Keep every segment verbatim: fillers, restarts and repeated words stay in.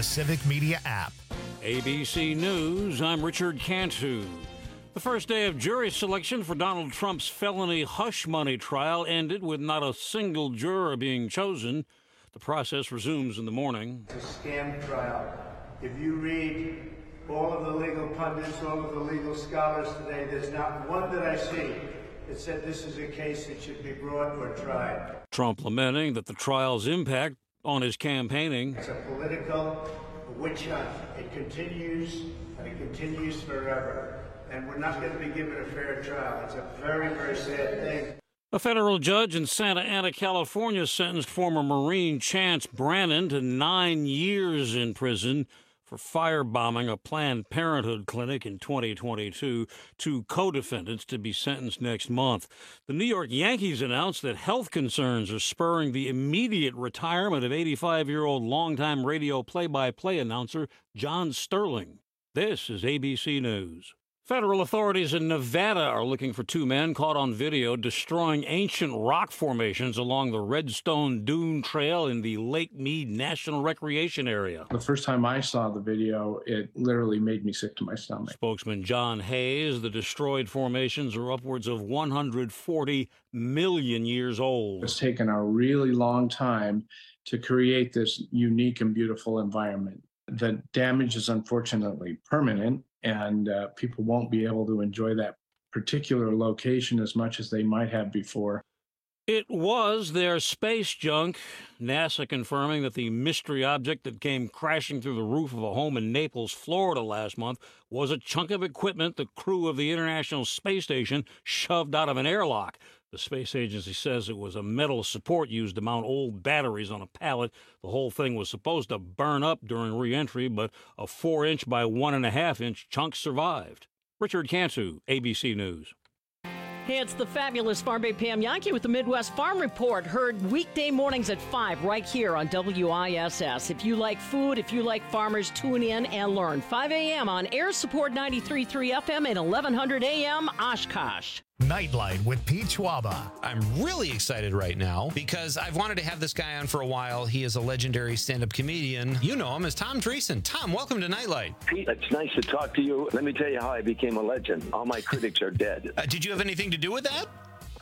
the Civic Media app. A B C News, I'm Richard Cantu. The first day of jury selection for Donald Trump's felony hush money trial ended with not a single juror being chosen. The process resumes in the morning. It's a scam trial. If you read all of the legal pundits, all of the legal scholars today, there's not one that I see that said this is a case that should be brought or tried. Trump lamenting that the trial's impact on his campaigning. It's a political witch hunt. It continues, and it continues forever. And we're not going to be given a fair trial. It's a very, very sad thing. A federal judge in Santa Ana, California, sentenced former Marine Chance Brannon to nine years in prison for firebombing a Planned Parenthood clinic in twenty twenty-two. Two co-defendants to be sentenced next month. The New York Yankees announced that health concerns are spurring the immediate retirement of eighty-five-year-old longtime radio play-by-play announcer John Sterling. This is A B C News. Federal authorities in Nevada are looking for two men caught on video destroying ancient rock formations along the Redstone Dune Trail in the Lake Mead National Recreation Area. The first time I saw the video, it literally made me sick to my stomach. Spokesman John Hayes, the destroyed formations are upwards of one hundred forty million years old. It's taken a really long time to create this unique and beautiful environment. The damage is unfortunately permanent, and uh, people won't be able to enjoy that particular location as much as they might have before. It was their space junk, NASA confirming that the mystery object that came crashing through the roof of a home in Naples, Florida last month was a chunk of equipment the crew of the International Space Station shoved out of an airlock. The space agency says it was a metal support used to mount old batteries on a pallet. The whole thing was supposed to burn up during re-entry, but a four-inch by one-and-a-half-inch chunk survived. Richard Cantu, A B C News. Hey, it's the fabulous Farm Bay Pam Yankee with the Midwest Farm Report, heard weekday mornings at five right here on W I S S. If you like food, if you like farmers, tune in and learn. five a.m. on Air Support ninety-three point three F M and eleven hundred A M Oshkosh. Nightlight with Pete Schwaba. I'm really excited right now because I've wanted to have this guy on for a while. He is a legendary stand-up comedian. You know him as Tom Dreesen. Tom, welcome to Nightlight. Pete, it's nice to talk to you. Let me tell you how I became a legend. All my critics are dead. Uh, did you have anything to do with that?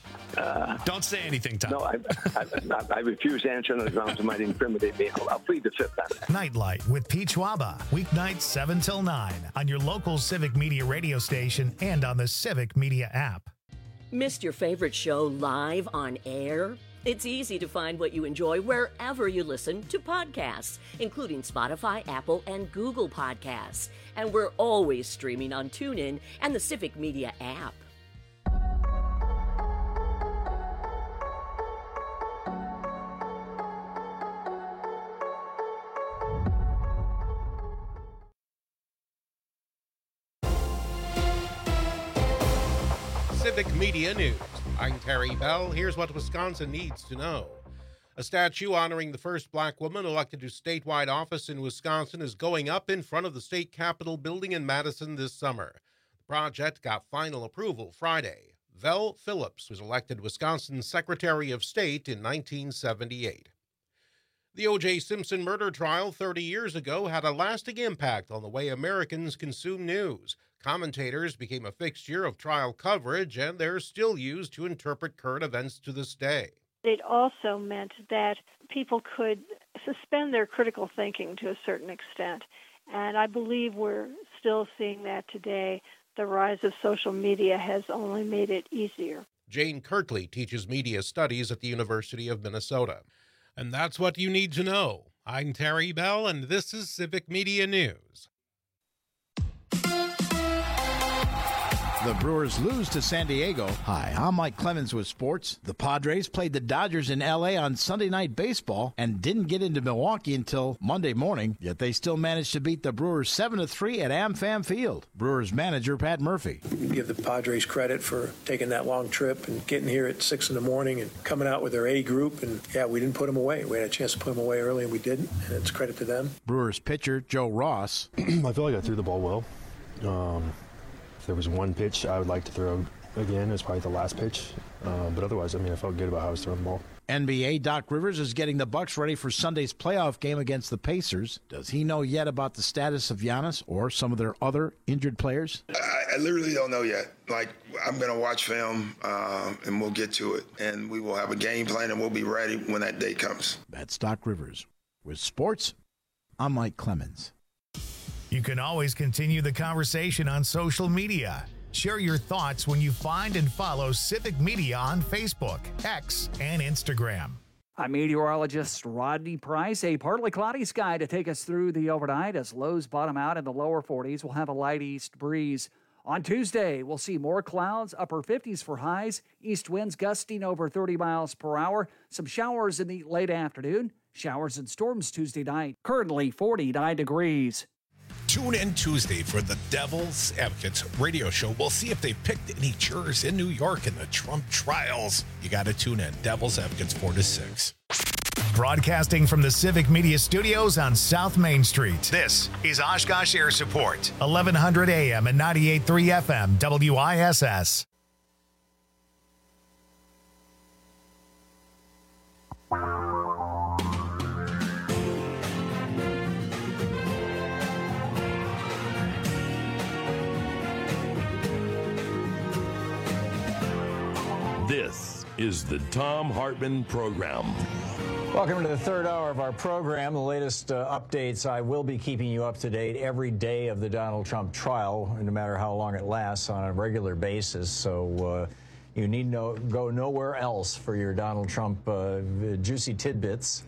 Uh, Don't say anything, Tom. No, I, I, I, I refuse to answer on the grounds it might incriminate me. I'll, I'll plead the fifth then. Nightlight with Pete Schwaba. Weeknights seven till nine on your local Civic Media radio station and on the Civic Media app. Missed your favorite show live on air? It's easy to find what you enjoy wherever you listen to podcasts, including Spotify, Apple, and Google Podcasts. And we're always streaming on TuneIn and the Civic Media app. Civic Media News. I'm Terry Bell. Here's what Wisconsin needs to know. A statue honoring the first black woman elected to statewide office in Wisconsin is going up in front of the state capitol building in Madison this summer. The project got final approval Friday. Vel Phillips was elected Wisconsin's Secretary of State in nineteen seventy-eight. The O J Simpson murder trial thirty years ago had a lasting impact on the way Americans consume news. Commentators became a fixture of trial coverage, and they're still used to interpret current events to this day. It also meant that people could suspend their critical thinking to a certain extent, and I believe we're still seeing that today. The rise of social media has only made it easier. Jane Kirkley teaches media studies at the University of Minnesota. And that's what you need to know. I'm Terry Bell, and this is Civic Media News. The Brewers lose to San Diego. Hi, I'm Mike Clemens with sports. The Padres played the Dodgers in L A on Sunday Night Baseball and didn't get into Milwaukee until Monday morning, yet they still managed to beat the Brewers seven to three at AmFam Field. Brewers manager Pat Murphy. Give the Padres credit for taking that long trip and getting here at six in the morning and coming out with their A group. And, yeah, we didn't put them away. We had a chance to put them away early, and we didn't, and it's credit to them. Brewers pitcher Joe Ross. I feel like I threw the ball well. Um... If there was one pitch I would like to throw again, it's probably the last pitch. Uh, but otherwise, I mean, I felt good about how I was throwing the ball. N B A Doc Rivers is getting the Bucks ready for Sunday's playoff game against the Pacers. Does he know yet about the status of Giannis or some of their other injured players? I, I literally don't know yet. Like, I'm going to watch film, uh, and we'll get to it. And we will have a game plan, and we'll be ready when that day comes. That's Doc Rivers. With sports, I'm Mike Clemens. You can always continue the conversation on social media. Share your thoughts when you find and follow Civic Media on Facebook, X, and Instagram. I'm meteorologist Rodney Price. A partly cloudy sky to take us through the overnight as lows bottom out in the lower forties. We'll have a light east breeze. On Tuesday, we'll see more clouds, upper fifties for highs, east winds gusting over thirty miles per hour, some showers in the late afternoon, showers and storms Tuesday night. Currently forty-nine degrees. Tune in Tuesday for the Devil's Advocates radio show. We'll see if they picked any jurors in New York in the Trump trials. You got to tune in. Devil's Advocates four to six. Broadcasting from the Civic Media Studios on South Main Street. This is Oshkosh Air Support, eleven hundred A M and ninety-eight point three F M, W I S S. This is the Thom Hartmann Program. Welcome to the third hour of our program. The latest uh, updates. I will be keeping you up to date every day of the Donald Trump trial, no matter how long it lasts, on a regular basis. So uh, you need no go nowhere else for your Donald Trump uh, juicy tidbits.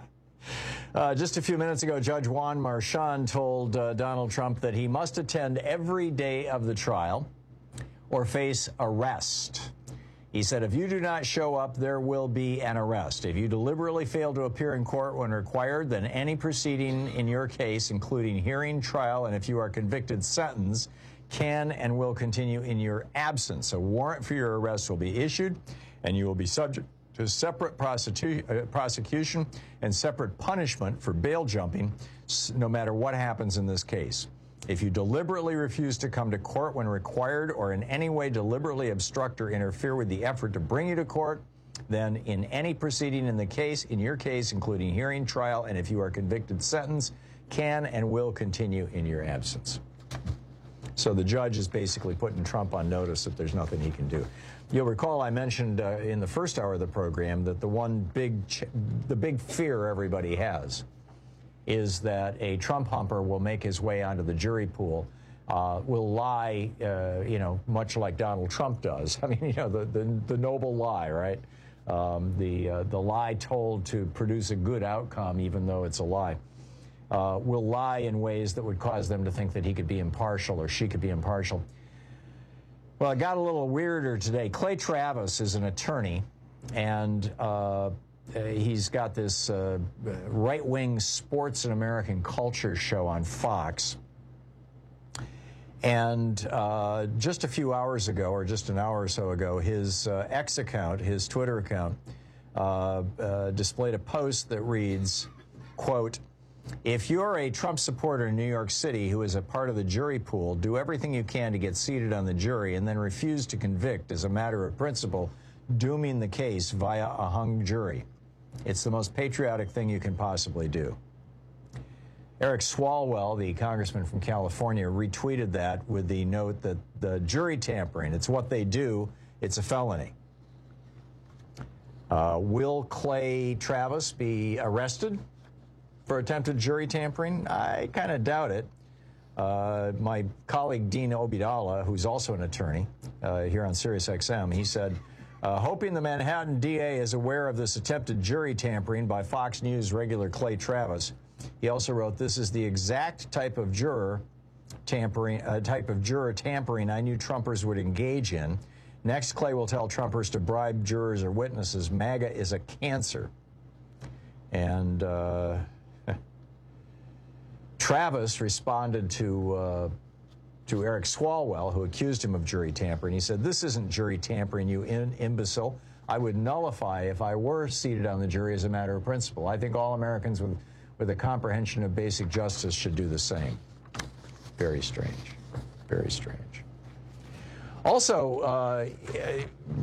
Uh, just a few minutes ago, Judge Juan Marchand told uh, Donald Trump that he must attend every day of the trial or face arrest. He said, if you do not show up, there will be an arrest. If you deliberately fail to appear in court when required, then any proceeding in your case, including hearing, trial, and if you are convicted, sentence, can and will continue in your absence. A warrant for your arrest will be issued, and you will be subject to separate prosecu- uh, prosecution and separate punishment for bail jumping, no matter what happens in this case. If you deliberately refuse to come to court when required or in any way deliberately obstruct or interfere with the effort to bring you to court, then in any proceeding in the case, in your case, including hearing, trial, and if you are convicted, sentence, can and will continue in your absence. So the judge is basically putting Trump on notice that there's nothing he can do. You'll recall I mentioned uh, in the first hour of the program that the one big, ch- the big fear everybody has is that a Trump humper will make his way onto the jury pool, uh, will lie, uh, you know, much like Donald Trump does. I mean, you know, the the, the noble lie, right? Um, the uh, the lie told to produce a good outcome, even though it's a lie, uh, will lie in ways that would cause them to think that he could be impartial or she could be impartial. Well, it got a little weirder today. Clay Travis is an attorney, and uh, Uh, he's got this uh, right-wing sports and American culture show on Fox. And uh, just a few hours ago, or just an hour or so ago, his uh, X account, his Twitter account, uh, uh, displayed a post that reads, quote, if you're a Trump supporter in New York City who is a part of the jury pool, do everything you can to get seated on the jury and then refuse to convict as a matter of principle, dooming the case via a hung jury. It's the most patriotic thing you can possibly do. Eric Swalwell, the congressman from California, retweeted that with the note that the jury tampering, it's what they do, it's a felony. Uh, will Clay Travis be arrested for attempted jury tampering? I kind of doubt it. Uh, my colleague Dean Obeidallah, who's also an attorney uh, here on Sirius X M, he said, Uh, hoping the Manhattan D A is aware of this attempted jury tampering by Fox News regular Clay Travis. He also wrote, this is the exact type of juror tampering, uh, type of juror tampering I knew Trumpers would engage in. Next, Clay will tell Trumpers to bribe jurors or witnesses. MAGA is a cancer. And uh, Travis responded to uh, to Eric Swalwell, who accused him of jury tampering. He said, this isn't jury tampering, you in- imbecile. I would nullify if I were seated on the jury as a matter of principle. I think all Americans with, with a comprehension of basic justice should do the same. Very strange. Very strange. Also, uh,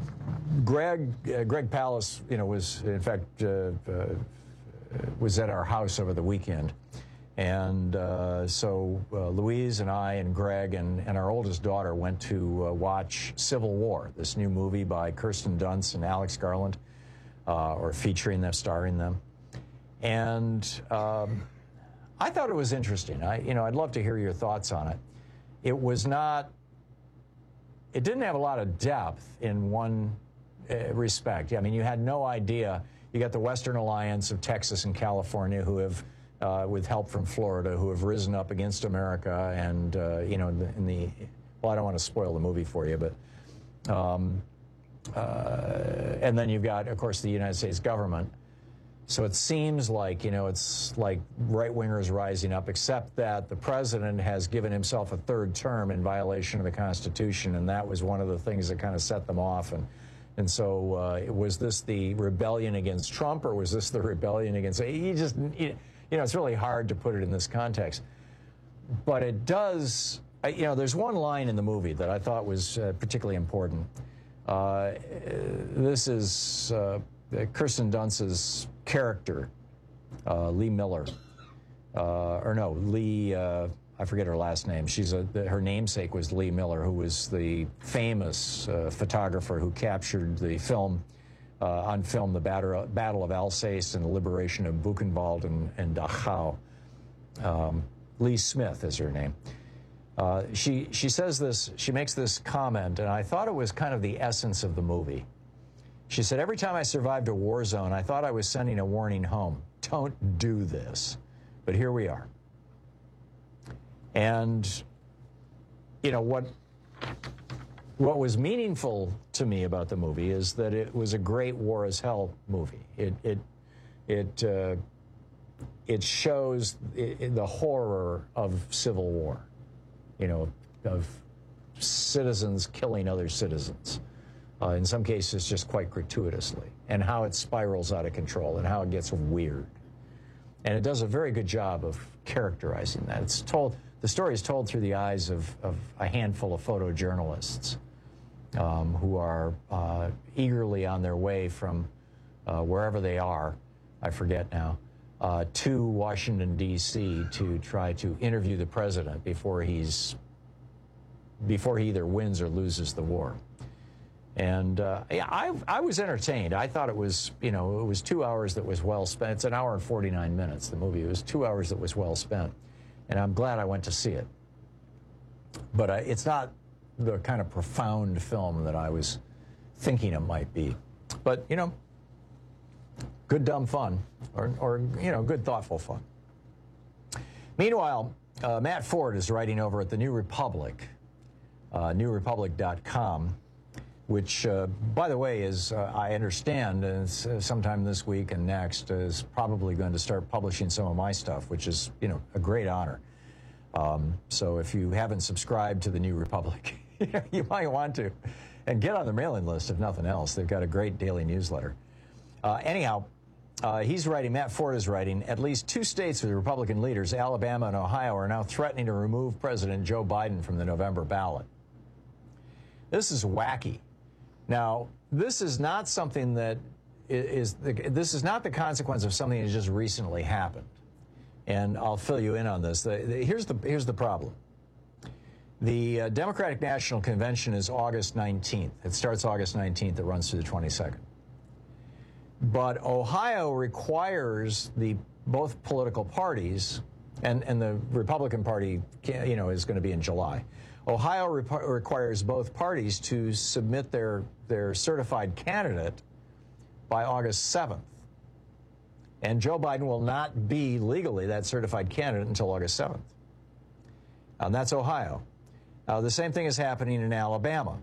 Greg uh, Greg Palast, you know, was in fact uh, uh, was at our house over the weekend, and uh, so uh, Louise and I and Greg and, and our oldest daughter went to uh, watch Civil War, this new movie by Kirsten Dunst and Alex Garland, uh, or featuring them, starring them, and um, I thought it was interesting. I, you know, I'd love to hear your thoughts on it. It was not. It didn't have a lot of depth in one uh, respect. I mean, you had no idea. You got the Western Alliance of Texas and California, who have, uh, with help from Florida, who have risen up against America, and uh, you know, in the, in the. Well, I don't want to spoil the movie for you, but, um, uh, and then you've got, of course, the United States government. So it seems like, you know, it's like right-wingers rising up, except that the president has given himself a third term in violation of the Constitution, and that was one of the things that kind of set them off. And and so uh, was this the rebellion against Trump, or was this the rebellion against... You just, you know, it's really hard to put it in this context. But it does, you know, there's one line in the movie that I thought was uh, particularly important. Uh, this is uh, Kirsten Dunst's character, uh, Lee Miller, uh, or no, Lee, uh, I forget her last name. She's a, the, her namesake was Lee Miller, who was the famous uh, photographer who captured the film, uh, on film, the Battle, Battle of Alsace and the liberation of Buchenwald and, and Dachau. Um, Lee Smith is her name. Uh, she, she says this, she makes this comment, and I thought it was kind of the essence of the movie. She said, every time I survived a war zone, I thought I was sending a warning home. Don't do this. But here we are. And, you know, what, what was meaningful to me about the movie is that it was a great war as hell movie. It, it, it, uh, it shows it, the horror of civil war, you know, of citizens killing other citizens. Uh, in some cases, just quite gratuitously, and how it spirals out of control and how it gets weird. And it does a very good job of characterizing that. It's told, the story is told through the eyes of, of a handful of photojournalists um, who are uh, eagerly on their way from uh, wherever they are, I forget now, uh, to Washington, D C to try to interview the president before he's, before he either wins or loses the war. And uh, yeah, I, I was entertained. I thought it was, you know, it was two hours that was well spent. It's an hour and forty-nine minutes, the movie. It was two hours that was well spent. And I'm glad I went to see it. But uh, it's not the kind of profound film that I was thinking it might be. But, you know, good dumb fun, or, or you know, good thoughtful fun. Meanwhile, uh, Matt Ford is writing over at the New Republic, uh, new republic dot com. Which, uh, by the way, is, uh, I understand, is, uh, sometime this week and next, is probably going to start publishing some of my stuff, which is, you know, a great honor. Um, so if you haven't subscribed to the New Republic, you might want to. And get on the mailing list, if nothing else. They've got a great daily newsletter. Uh, anyhow, uh, he's writing, Matt Ford is writing, at least two states with Republican leaders, Alabama and Ohio, are now threatening to remove President Joe Biden from the November ballot. This is wacky. Now, this is not something that is, this is not the consequence of something that just recently happened. And I'll fill you in on this. The, the, here's, the, here's the problem. The uh, Democratic National Convention is August nineteenth. It starts August nineteenth. It runs through the twenty-second. But Ohio requires the both political parties, and, and the Republican Party, you know, is going to be in July. Ohio re requires both parties to submit their, their certified candidate by August seventh. And Joe Biden will not be legally that certified candidate until August seventh. And that's Ohio. Uh, the same thing is happening in Alabama.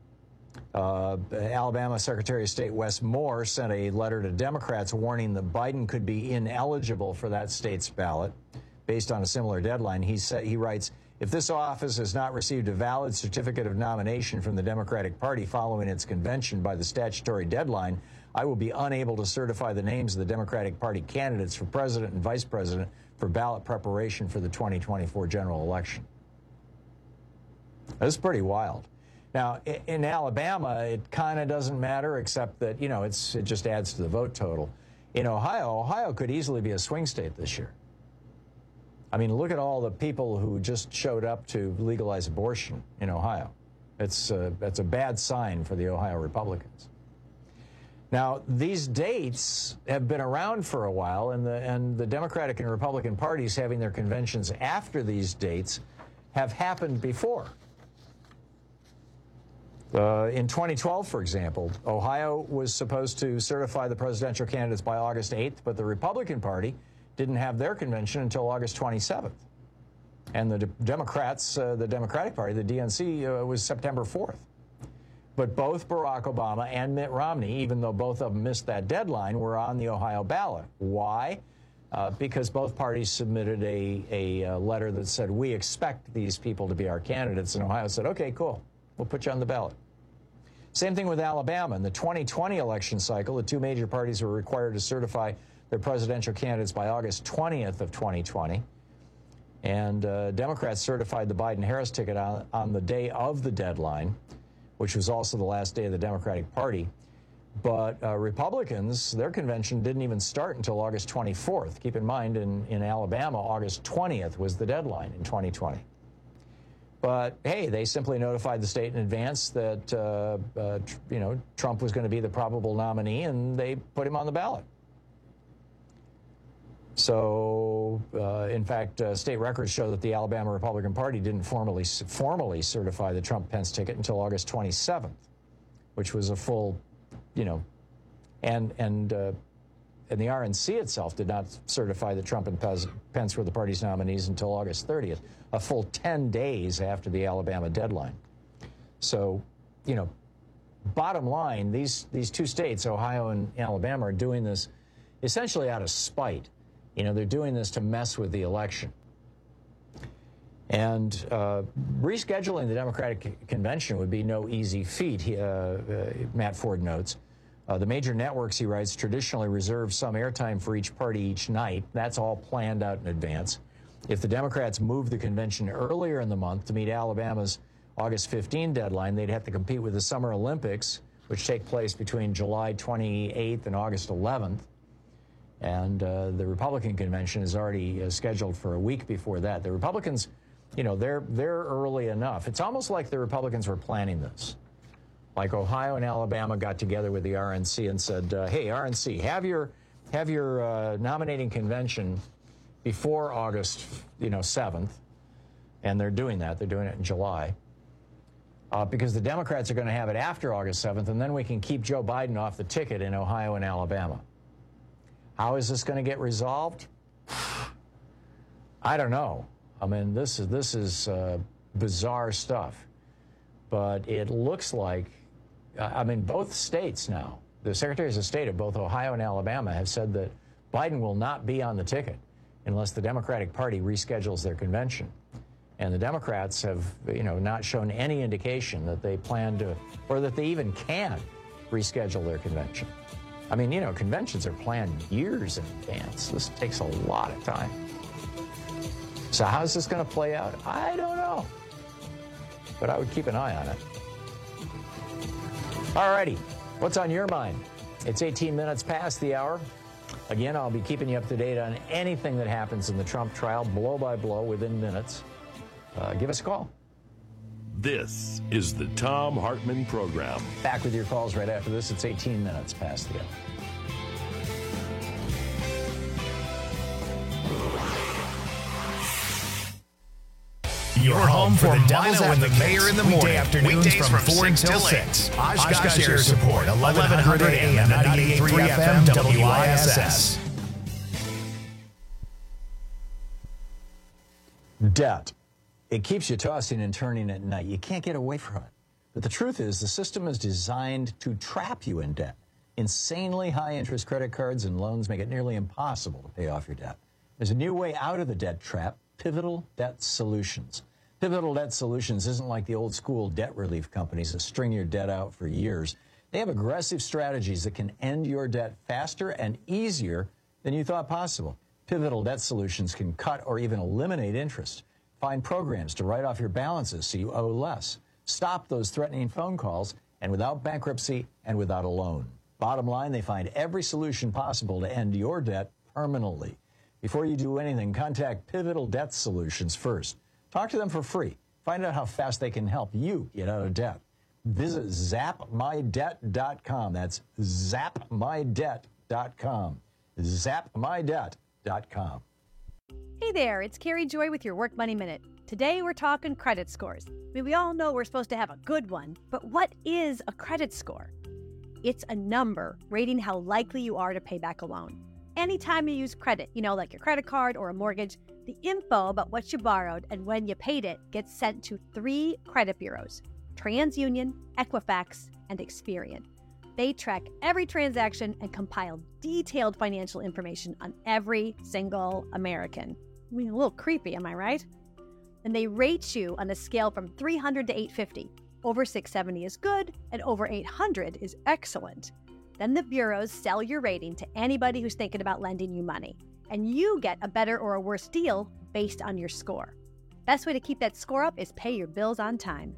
Uh, Alabama Secretary of State Wes Moore sent a letter to Democrats warning that Biden could be ineligible for that state's ballot based on a similar deadline. He said, he writes, if this office has not received a valid certificate of nomination from the Democratic Party following its convention by the statutory deadline, I will be unable to certify the names of the Democratic Party candidates for president and vice president for ballot preparation for the twenty twenty-four general election. That's pretty wild. Now, in Alabama, it kind of doesn't matter, except that, you know, it's it just adds to the vote total. In Ohio, Ohio could easily be a swing state this year. I mean, look at all the people who just showed up to legalize abortion in Ohio. It's uh, that's a bad sign for the Ohio Republicans. Now, these dates have been around for a while, and the and the Democratic and Republican parties having their conventions after these dates have happened before. Uh, in twenty twelve, for example, Ohio was supposed to certify the presidential candidates by August eighth, but the Republican Party didn't have their convention until August twenty-seventh. And the de- Democrats, uh, the Democratic Party, the D N C, uh, was September fourth. But both Barack Obama and Mitt Romney, even though both of them missed that deadline, were on the Ohio ballot. Why? Uh, because both parties submitted a, a, a letter that said, we expect these people to be our candidates. And Ohio said, okay, cool, we'll put you on the ballot. Same thing with Alabama. In the twenty twenty election cycle, the two major parties were required to certify their presidential candidates by August twentieth of twenty twenty. And uh, Democrats certified the Biden-Harris ticket on, on the day of the deadline, which was also the last day of the Democratic Party. But uh, Republicans, their convention didn't even start until August twenty-fourth. Keep in mind, in, in Alabama, August twentieth was the deadline in twenty twenty. But, hey, they simply notified the state in advance that, uh, uh, tr- you know, Trump was going to be the probable nominee, and they put him on the ballot. So, uh, in fact, uh, state records show that the Alabama Republican Party didn't formally formally certify the Trump-Pence ticket until August twenty-seventh, which was a full, you know, and and uh, and the R N C itself did not certify that Trump and Pence were the party's nominees until August thirtieth, a full ten days after the Alabama deadline. So, you know, bottom line, these these two states, Ohio and Alabama, are doing this essentially out of spite. You know, they're doing this to mess with the election. And uh, rescheduling the Democratic convention would be no easy feat, he, uh, uh, Matt Ford notes. Uh, the major networks, he writes, traditionally reserve some airtime for each party each night. That's all planned out in advance. If the Democrats move the convention earlier in the month to meet Alabama's August fifteenth deadline, they'd have to compete with the Summer Olympics, which take place between July twenty-eighth and August eleventh. And uh, the Republican convention is already uh, scheduled for a week before that. The Republicans, you know, they're they're early enough. It's almost like the Republicans were planning this. Like Ohio and Alabama got together with the R N C and said, uh, hey, R N C, have your have your uh, nominating convention before August, you know, seventh. And they're doing that. They're doing it in July. Uh, because the Democrats are going to have it after August seventh, and then we can keep Joe Biden off the ticket in Ohio and Alabama. How is this going to get resolved? I don't know. I mean, this is this is uh, bizarre stuff. But it looks like, uh, I mean, both states now, the secretaries of state of both Ohio and Alabama have said that Biden will not be on the ticket unless the Democratic Party reschedules their convention. And the Democrats have, you know, not shown any indication that they plan to, or that they even can reschedule their convention. I mean, you know, conventions are planned years in advance. This takes a lot of time. So how's this going to play out? I don't know. But I would keep an eye on it. All righty. What's on your mind? It's eighteen minutes past the hour. Again, I'll be keeping you up to date on anything that happens in the Trump trial, blow by blow, within minutes. Uh, give us a call. This is the Thom Hartmann Program. Back with your calls right after this. It's eighteen minutes past the hour. Your home for the Devils and the Mayor in the morning. Afternoons from four until six. Oshkosh Air Support, eleven hundred A M, ninety-eight point three F M, W I S S. Debt. It keeps you tossing and turning at night. You can't get away from it. But the truth is, the system is designed to trap you in debt. Insanely high interest credit cards and loans make it nearly impossible to pay off your debt. There's a new way out of the debt trap: Pivotal Debt Solutions. Pivotal Debt Solutions isn't like the old school debt relief companies that string your debt out for years. They have aggressive strategies that can end your debt faster and easier than you thought possible. Pivotal Debt Solutions can cut or even eliminate interest. Find programs to write off your balances so you owe less. Stop those threatening phone calls, and without bankruptcy and without a loan. Bottom line, they find every solution possible to end your debt permanently. Before you do anything, contact Pivotal Debt Solutions first. Talk to them for free. Find out how fast they can help you get out of debt. Visit zap my debt dot com. That's zap my debt dot com. zap my debt dot com. Hey there, it's Carrie Joy with your Work Money Minute. Today we're talking credit scores. I mean, we all know we're supposed to have a good one, but what is a credit score? It's a number rating how likely you are to pay back a loan. Anytime you use credit, you know, like your credit card or a mortgage, the info about what you borrowed and when you paid it gets sent to three credit bureaus: TransUnion, Equifax, and Experian. They track every transaction and compile detailed financial information on every single American. I mean, a little creepy, am I right? And they rate you on a scale from three hundred to eight fifty. Over six seventy is good, and over eight hundred is excellent. Then the bureaus sell your rating to anybody who's thinking about lending you money, and you get a better or a worse deal based on your score. Best way to keep that score up is pay your bills on time.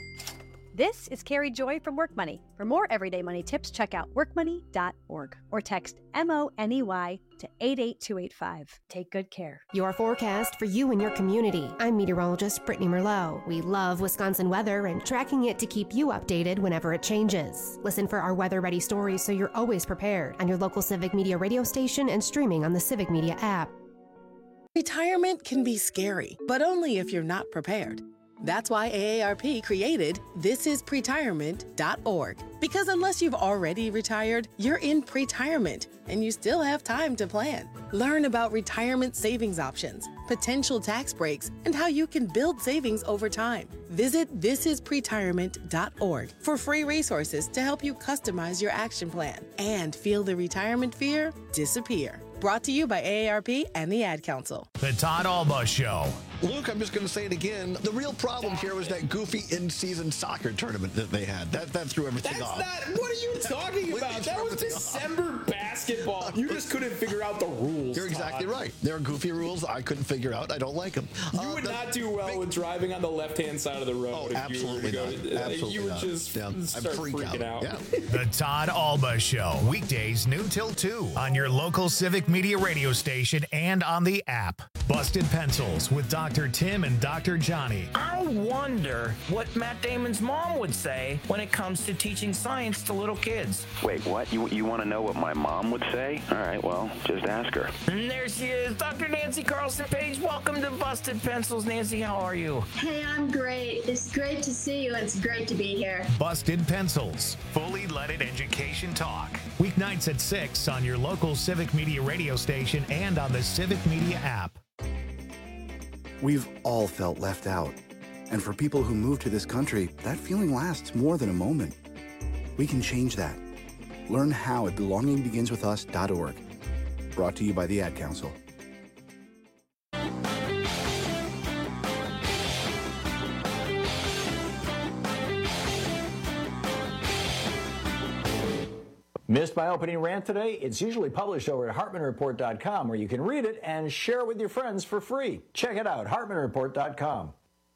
This is Carrie Joy from Work Money. For more everyday money tips, check out work money dot org or text M O N E Y to eight eight two eight five. Take good care. Your forecast for you and your community. I'm meteorologist Brittany Merlot. We love Wisconsin weather and tracking it to keep you updated whenever it changes. Listen for our weather-ready stories so you're always prepared on your local Civic Media radio station and streaming on the Civic Media app. Retirement can be scary, but only if you're not prepared. That's why A A R P created this is pretirement dot org. Because unless you've already retired, you're in pretirement, and you still have time to plan. Learn about retirement savings options, potential tax breaks, and how you can build savings over time. Visit this is pretirement dot org for free resources to help you customize your action plan and feel the retirement fear disappear. Brought to you by A A R P and the Ad Council. The Todd Alba Show. Luke, I'm just going to say it again. The real problem here was that goofy in-season soccer tournament that they had. That that threw everything That's off. Not, what are you talking about? That was December basketball. You just couldn't figure out the rules. You're exactly Todd. right. There are goofy rules I couldn't figure out. I don't like them. You uh, would the, not do well big, with driving on the left-hand side of the road. Oh, if absolutely you were not. to go, Absolutely You would not. just yeah, start freak freaking out. out. out. The Todd Alba Show. Weekdays noon till two on your local Civic Media radio station and on the app. Busted Pencils with Doctor Tim and Doctor Johnny. I wonder what Matt Damon's mom would say when it comes to teaching science to little kids. Wait, what? You you want to know what my mom would say? All right, well, just ask her. And there she is, Doctor Nancy Carlson Page. Welcome to Busted Pencils. Nancy, how are you? Hey, I'm great. It's great to see you, and it's great to be here. Busted Pencils. Fully leaded education talk. Weeknights at six on your local Civic Media radio station and on the Civic Media app. We've all felt left out. And for people who move to this country, that feeling lasts more than a moment. We can change that. Learn how at belonging begins with us dot org. Brought to you by the Ad Council. Missed my opening rant today? It's usually published over at Hartman Report dot com, where you can read it and share it with your friends for free. Check it out, Hartman Report dot com.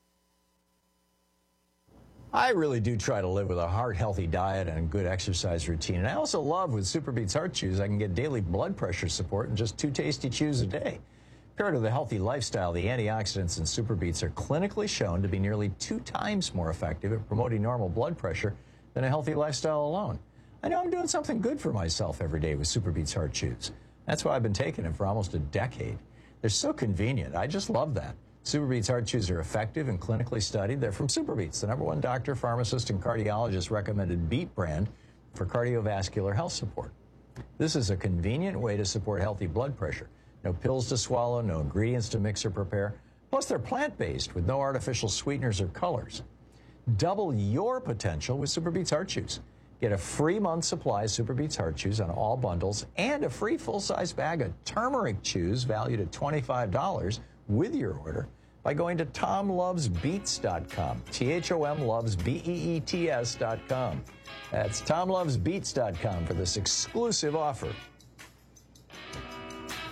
I really do try to live with a heart-healthy diet and a good exercise routine. And I also love with SuperBeets Heart Chews, I can get daily blood pressure support in just two tasty chews a day. Paired with a healthy lifestyle, the antioxidants in SuperBeets are clinically shown to be nearly two times more effective at promoting normal blood pressure than a healthy lifestyle alone. I know I'm doing something good for myself every day with SuperBeets Heart Chews. That's why I've been taking them for almost a decade. They're so convenient. I just love that. SuperBeets Heart Chews are effective and clinically studied. They're from SuperBeets, the number one doctor, pharmacist, and cardiologist recommended beet brand for cardiovascular health support. This is a convenient way to support healthy blood pressure. No pills to swallow, no ingredients to mix or prepare. Plus, they're plant-based with no artificial sweeteners or colors. Double your potential with SuperBeets Heart Chews. Get a free month supply of SuperBeets Heart Chews on all bundles and a free full-size bag of turmeric chews valued at twenty-five dollars with your order by going to tom loves beets dot com. T H O M loves B E E T S dot com. That's tom loves beets dot com for this exclusive offer.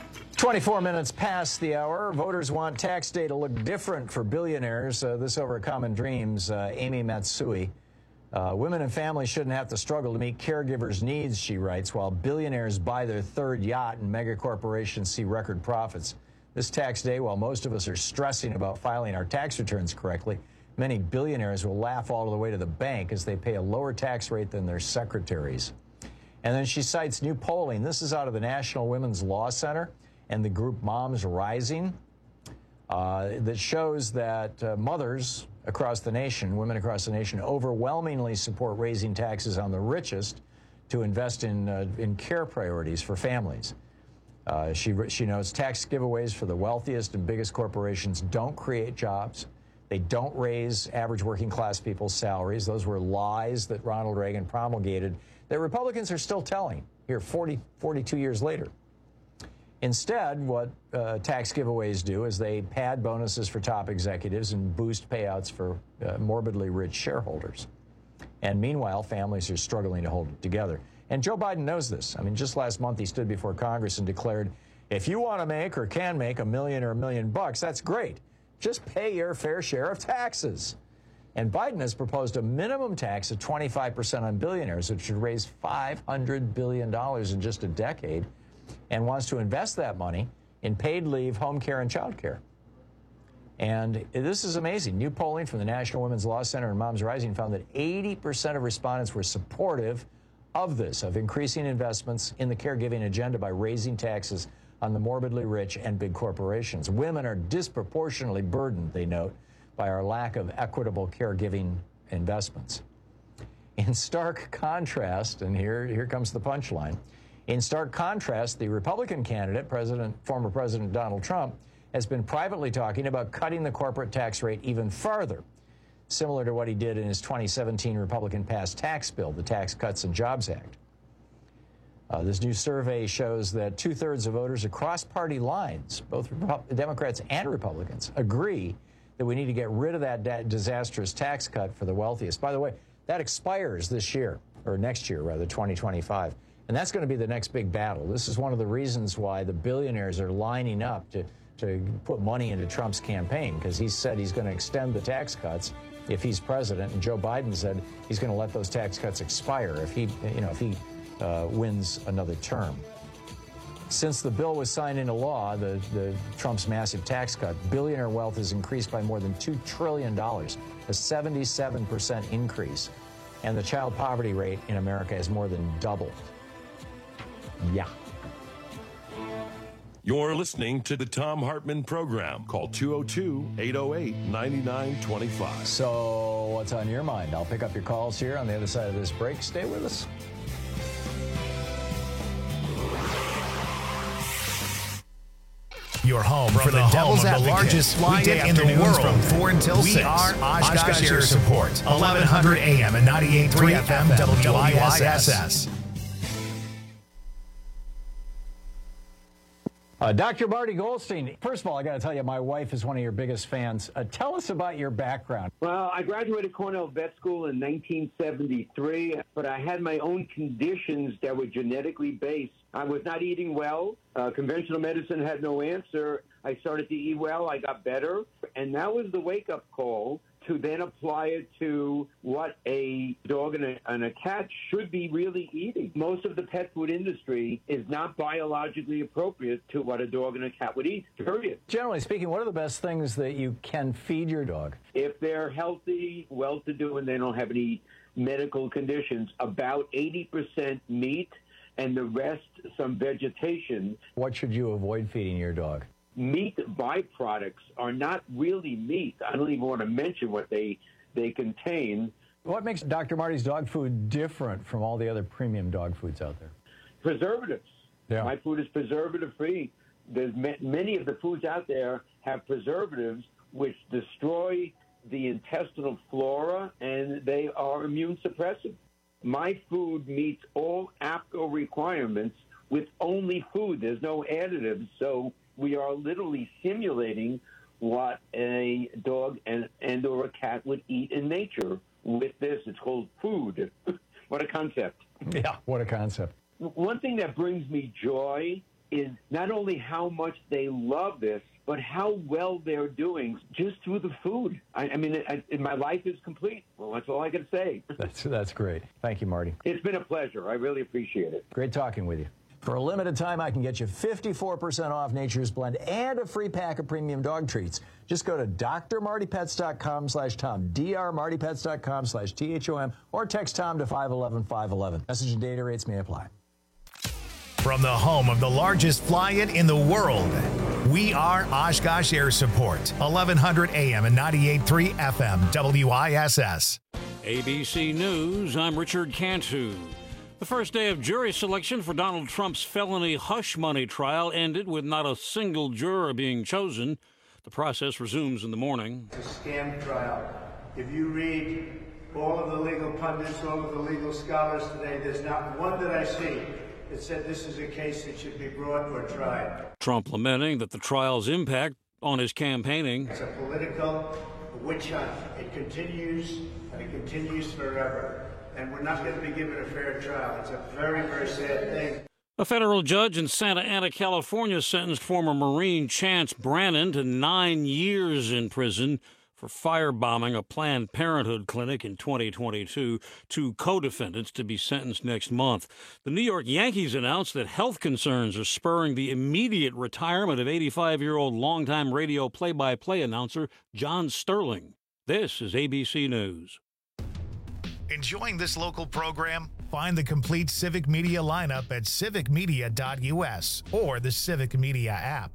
twenty-four minutes past the hour. Voters want tax day to look different for billionaires. Uh, this over at Common Dreams, uh, Amy Matsui. Uh, women and families shouldn't have to struggle to meet caregivers' needs, she writes, while billionaires buy their third yacht and mega corporations see record profits. This tax day, while most of us are stressing about filing our tax returns correctly, many billionaires will laugh all the way to the bank as they pay a lower tax rate than their secretaries. And then she cites new polling. This is out of the National Women's Law Center and the group Moms Rising, uh, that shows that uh, mothers across the nation, women across the nation, overwhelmingly support raising taxes on the richest to invest in uh, in care priorities for families. Uh, she she notes tax giveaways for the wealthiest and biggest corporations don't create jobs. They don't raise average working class people's salaries. Those were lies that Ronald Reagan promulgated that Republicans are still telling here forty, forty-two years later. Instead, what uh, tax giveaways do is they pad bonuses for top executives and boost payouts for uh, morbidly rich shareholders. And meanwhile, families are struggling to hold it together. And Joe Biden knows this. I mean, just last month he stood before Congress and declared, if you want to make or can make a million or a million bucks, that's great. Just pay your fair share of taxes. And Biden has proposed a minimum tax of twenty-five percent on billionaires, which would raise five hundred billion dollars in just a decade, and wants to invest that money in paid leave, home care, and child care. And this is amazing. New polling from the National Women's Law Center and Moms Rising found that eighty percent of respondents were supportive of this, of increasing investments in the caregiving agenda by raising taxes on the morbidly rich and big corporations. Women are disproportionately burdened, they note, by our lack of equitable caregiving investments. In stark contrast, and here, here comes the punchline, in stark contrast, the Republican candidate, President, former President Donald Trump, has been privately talking about cutting the corporate tax rate even further, similar to what he did in his twenty seventeen Republican-passed tax bill, the Tax Cuts and Jobs Act. Uh, this new survey shows that two-thirds of voters across party lines, both Democrats and Republicans, agree that we need to get rid of that da- disastrous tax cut for the wealthiest. By the way, that expires this year, or next year, rather, twenty twenty-five. And that's going to be the next big battle. This is one of the reasons why the billionaires are lining up to, to put money into Trump's campaign, because he said he's going to extend the tax cuts if he's president, and Joe Biden said he's going to let those tax cuts expire if he, you know, if he uh, wins another term. Since the bill was signed into law, the, the Trump's massive tax cut, billionaire wealth has increased by more than two trillion dollars, a seventy-seven percent increase, and the child poverty rate in America has more than doubled. Yeah. You're listening to the Thom Hartmann Program. Call two oh two, eight oh eight, nine nine two five. So what's on your mind? I'll pick up your calls here on the other side of this break. Stay with us. Your home from for the, the Devil's Advocate, the largest fly-in in the world from four until we six. We are Oshkosh Air Support, eleven hundred A M and ninety-eight point three F M W I S S. Uh, Doctor Marty Goldstein, first of all, I got to tell you, my wife is one of your biggest fans. Uh, tell us about your background. Well, I graduated Cornell Vet School in nineteen seventy-three, but I had my own conditions that were genetically based. I was not eating well. Uh, conventional medicine had no answer. I started to eat well. I got better. And that was the wake-up call to then apply it to what a dog and a, and a cat should be really eating. Most of the pet food industry is not biologically appropriate to what a dog and a cat would eat, period. Generally speaking, what are the best things that you can feed your dog? If they're healthy, well-to-do, and they don't have any medical conditions, about eighty percent meat and the rest some vegetation. What should you avoid feeding your dog? Meat byproducts are not really meat. I don't even want to mention what they they contain. What makes Doctor Marty's dog food different from all the other premium dog foods out there? Preservatives. Yeah. My food is preservative-free. There's ma- many of the foods out there have preservatives which destroy the intestinal flora, and they are immune suppressive. My food meets all A P C O requirements with only food. There's no additives, so we are literally simulating what a dog and, and or a cat would eat in nature with this. It's called food. What a concept. Yeah, what a concept. One thing that brings me joy is not only how much they love this, but how well they're doing just through the food. I, I mean, I, I, my life is complete. Well, that's all I can say. That's, that's great. Thank you, Marty. It's been a pleasure. I really appreciate it. Great talking with you. For a limited time, I can get you fifty-four percent off Nature's Blend and a free pack of premium dog treats. Just go to d r marty pets dot com slash Tom, d r marty pets dot com slash T H O M, or text Tom to five one one five one one. Message and data rates may apply. From the home of the largest fly-in in the world, we are Oshkosh Air Support, eleven hundred A M and ninety-eight point three F M, W I S S. A B C News, I'm Richard Cantu. The first day of jury selection for Donald Trump's felony hush money trial ended with not a single juror being chosen. The process resumes in the morning. It's a scam trial. If you read all of the legal pundits, all of the legal scholars today, there's not one that I see that said this is a case that should be brought or tried. Trump lamenting that the trial's impact on his campaigning. It's a political witch hunt. It continues, and it continues forever. And we're not going to be given a fair trial. It's a very, very sad thing. A federal judge in Santa Ana, California, sentenced former Marine Chance Brannon to nine years in prison for firebombing a Planned Parenthood clinic in twenty twenty-two. Two co-defendants to be sentenced next month. The New York Yankees announced that health concerns are spurring the immediate retirement of eighty-five-year-old longtime radio play-by-play announcer John Sterling. This is A B C News. Enjoying this local program? Find the complete Civic Media lineup at civic media dot U S or the Civic Media app.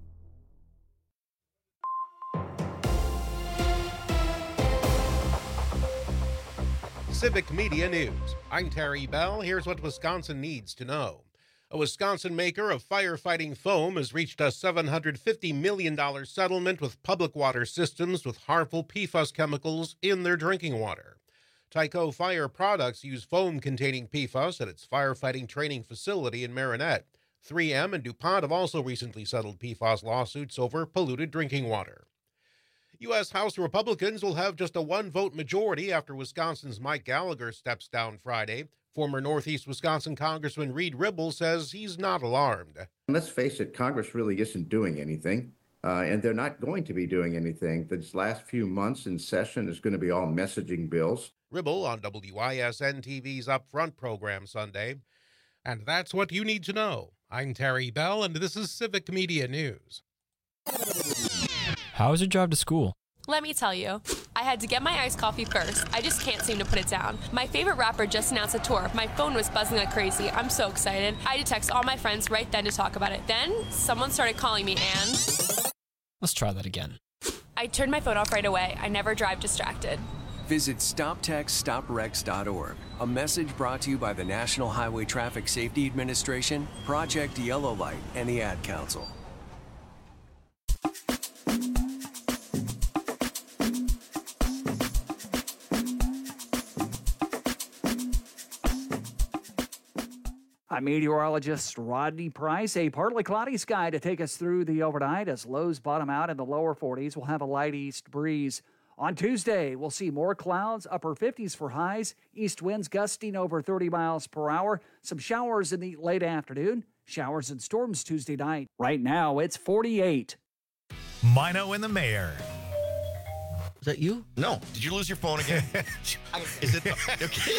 Civic Media News. I'm Terry Bell. Here's what Wisconsin needs to know. A Wisconsin maker of firefighting foam has reached a seven hundred fifty million dollars settlement with public water systems with harmful P FAS chemicals in their drinking water. Tyco Fire Products use foam containing P FAS at its firefighting training facility in Marinette. three M and DuPont have also recently settled P FAS lawsuits over polluted drinking water. U S House Republicans will have just a one-vote majority after Wisconsin's Mike Gallagher steps down Friday. Former Northeast Wisconsin Congressman Reed Ribble says he's not alarmed. Let's face it, Congress really isn't doing anything, uh, and they're not going to be doing anything. This last few months in session is going to be all messaging bills. Ribble on W I S N T V's Upfront program Sunday. And that's what you need to know. I'm Terry Bell, and this is Civic Media News. How was your drive to school? Let me tell you, I had to get my iced coffee first. I just can't seem to put it down. My favorite rapper just announced a tour. My phone was buzzing like crazy. I'm so excited. I had to text all my friends right then to talk about it. Then, someone started calling me and... Let's try that again. I turned my phone off right away. I never drive distracted. Visit stop text stop wrecks dot org. A message brought to you by the National Highway Traffic Safety Administration, Project Yellow Light, and the Ad Council. I'm meteorologist Rodney Price. A partly cloudy sky to take us through the overnight as lows bottom out in the lower forties. We'll have a light east breeze. On Tuesday, we'll see more clouds, upper fifties for highs, east winds gusting over thirty miles per hour, some showers in the late afternoon, showers and storms Tuesday night. Right now, it's forty-eight. Mino and the Mayor. Is that you? No. Did you lose your phone again? Is it? Okay.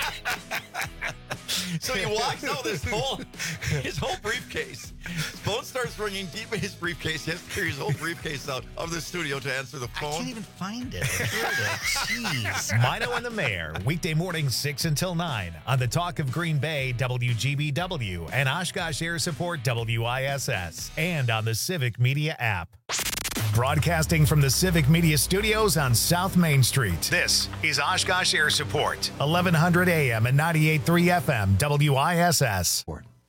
So he walks out this whole, his whole briefcase. His phone starts ringing deep in his briefcase. He has to carry his whole briefcase out of the studio to answer the phone. I can't even find it. Jeez. Mino and the Mayor, weekday mornings six until nine on the Talk of Green Bay, W G B W, and Oshkosh Air Support, W I S S, and on the Civic Media app. Broadcasting from the Civic Media Studios on South Main Street. This is Oshkosh Air Support, eleven hundred A M and ninety-eight point three F M, W I S S.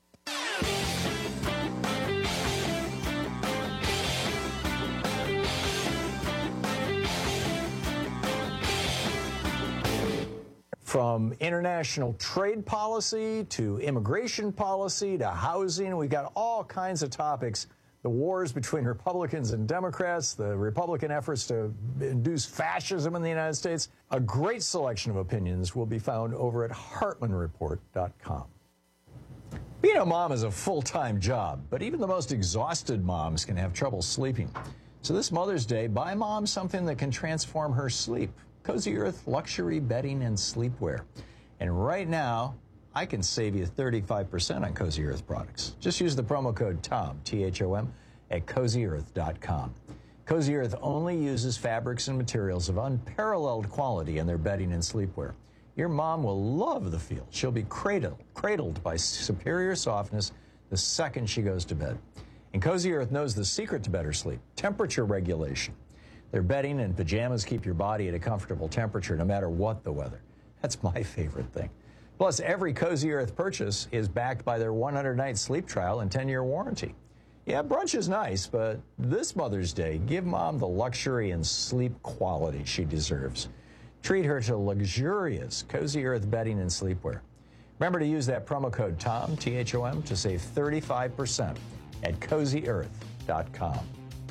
From international trade policy to immigration policy to housing, we've got all kinds of topics. The wars between Republicans and Democrats, the Republican efforts to induce fascism in the United States. A great selection of opinions will be found over at hartman report dot com. Being a mom is a full-time job, but even the most exhausted moms can have trouble sleeping. So this Mother's Day, buy mom something that can transform her sleep. Cozy Earth luxury bedding and sleepwear. And right now, I can save you thirty-five percent on Cozy Earth products. Just use the promo code TOM, T H O M, at cozy earth dot com. Cozy Earth only uses fabrics and materials of unparalleled quality in their bedding and sleepwear. Your mom will love the feel. She'll be cradled, cradled by superior softness the second she goes to bed. And Cozy Earth knows the secret to better sleep, temperature regulation. Their bedding and pajamas keep your body at a comfortable temperature no matter what the weather. That's my favorite thing. Plus, every Cozy Earth purchase is backed by their one hundred night sleep trial and ten year warranty. Yeah, brunch is nice, but this Mother's Day, give mom the luxury and sleep quality she deserves. Treat her to luxurious Cozy Earth bedding and sleepwear. Remember to use that promo code TOM, T H O M, to save thirty-five percent at cozy earth dot com.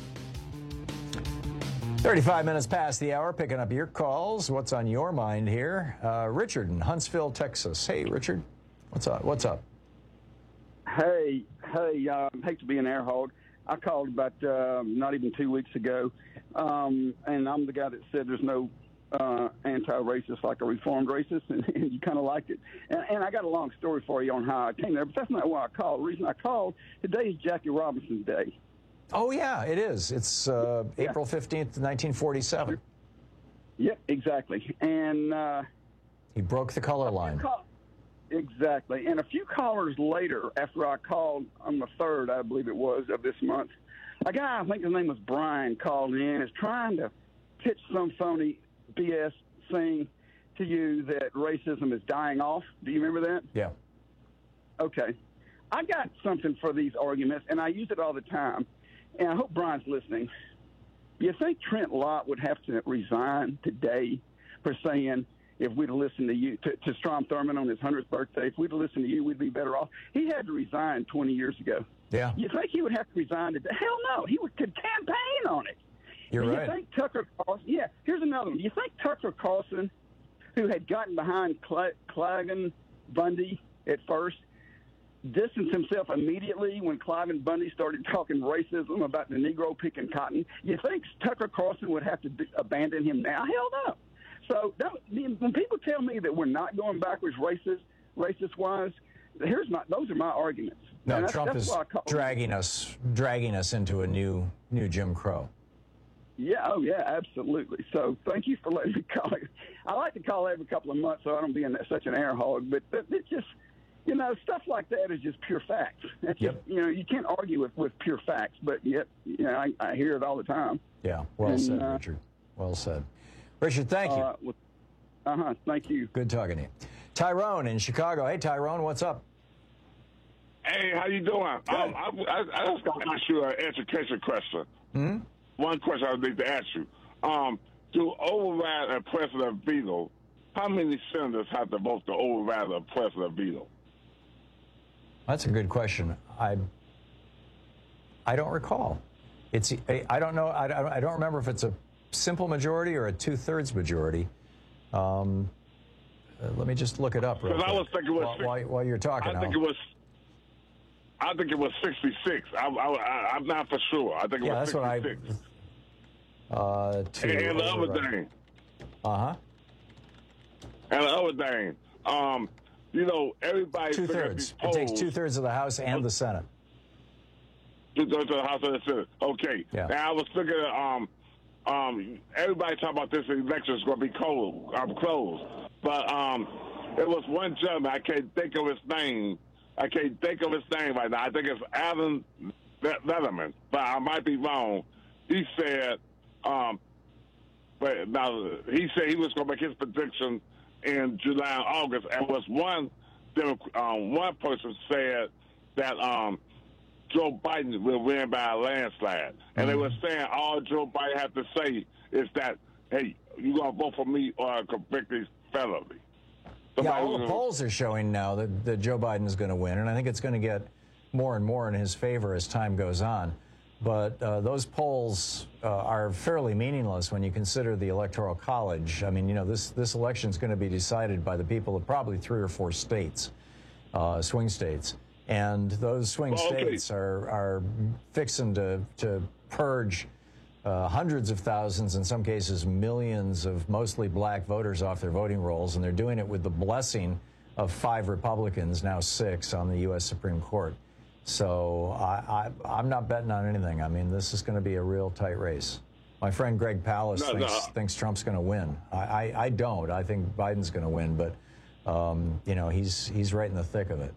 thirty-five minutes past the hour, picking up your calls. What's on your mind here? Uh, Richard in Huntsville, Texas. Hey, Richard. What's up? What's up? Hey, hey, uh, hate to be an air hog. I called about uh, not even two weeks ago, um, and I'm the guy that said there's no uh, anti-racist like a reformed racist, and, and you kind of liked it. And, and I got a long story for you on how I came there, but that's not why I called. The reason I called, today is Jackie Robinson's Day. Oh, yeah, it is. It's uh, yeah. April fifteenth, nineteen forty-seven. Yep, exactly. And uh, he broke the color line. Exactly. And a few callers later, after I called on the third, I believe it was, of this month, a guy, I think his name was Brian, called in, is trying to pitch some phony B S saying to you that racism is dying off. Do you remember that? Yeah. Okay. I got something for these arguments, and I use it all the time, and I hope Brian's listening. You think Trent Lott would have to resign today for saying, if we'd have listened to you, to, to Strom Thurmond on his hundredth birthday, if we'd have listened to you, we'd be better off? He had to resign twenty years ago. Yeah. You think he would have to resign today? Hell no. He would, could campaign on it. You're you right. You think Tucker Carlson, yeah, here's another one. You think Tucker Carlson, who had gotten behind Cl- Cliven Bundy at first, distanced himself immediately when Cliven Bundy started talking racism about the Negro picking cotton? You think Tucker Carlson would have to d- abandon him now? Hell no. So don't, when people tell me that we're not going backwards racist, racist-wise, here's my those are my arguments. No, that's, Trump that's is dragging us, dragging us into a new, new Jim Crow. Yeah, oh yeah, absolutely. So thank you for letting me call. I like to call every couple of months, so I don't be in such an air hog. But it's just, you know, stuff like that is just pure facts. That's yep. just, you know, you can't argue with, with pure facts, but yet, you know, I, I hear it all the time. Yeah, well and, said, uh, Richard. Well said. Richard, thank you. Uh, well, uh-huh, thank you. Good talking to you. Tyrone in Chicago. Hey, Tyrone, what's up? Hey, how you doing? Um, I, I, I just got to ask you an education question. Hmm? One question I need to ask you. Um, to override a president veto, how many senators have to vote to override a president veto? That's a good question. I I don't recall. It's I don't know. I, I don't remember if it's a simple majority or a two-thirds majority. Um, uh, let me just look it up real quick. I was thinking it was while, while, while you're talking. I think I'll, it was. I think it was sixty-six. I, I, I'm not for sure. I think it yeah, was that's sixty-six. what I. Uh, and, and the other thing. Uh huh. And the other thing, um, you know, everybody. Two thirds. It takes two thirds of the House and the Senate. Two thirds of the House and the Senate. Okay. Yeah. Now I was thinking, um, um, everybody talking about this election is going to be cold, um, closed, but um, it was one gentleman. I can't think of his name. I can't think of his name right now. I think it's Alan Letterman, but I might be wrong. He said, um, but now he said he was going to make his prediction in July and August, and was one um, one person said that um, Joe Biden will win by a landslide, and mm-hmm. they were saying all Joe Biden had to say is that, hey, you gonna vote for me or convict me felony. Yeah, all the polls are showing now that, that Joe Biden is going to win, and I think it's going to get more and more in his favor as time goes on. But uh, those polls uh, are fairly meaningless when you consider the Electoral College. I mean, you know, this, this election is going to be decided by the people of probably three or four states, uh, swing states. And those swing Well, okay. states are, are fixing to, to purge uh, hundreds of thousands, in some cases millions, of mostly black voters off their voting rolls, and they're doing it with the blessing of five Republicans, now six, on the U S Supreme Court. So I, I, I'm not betting on anything. I mean, this is going to be a real tight race. My friend Greg Palast No, thinks, no. thinks Trump's going to win. I, I, I don't. I think Biden's going to win, but, um, you know, he's he's right in the thick of it.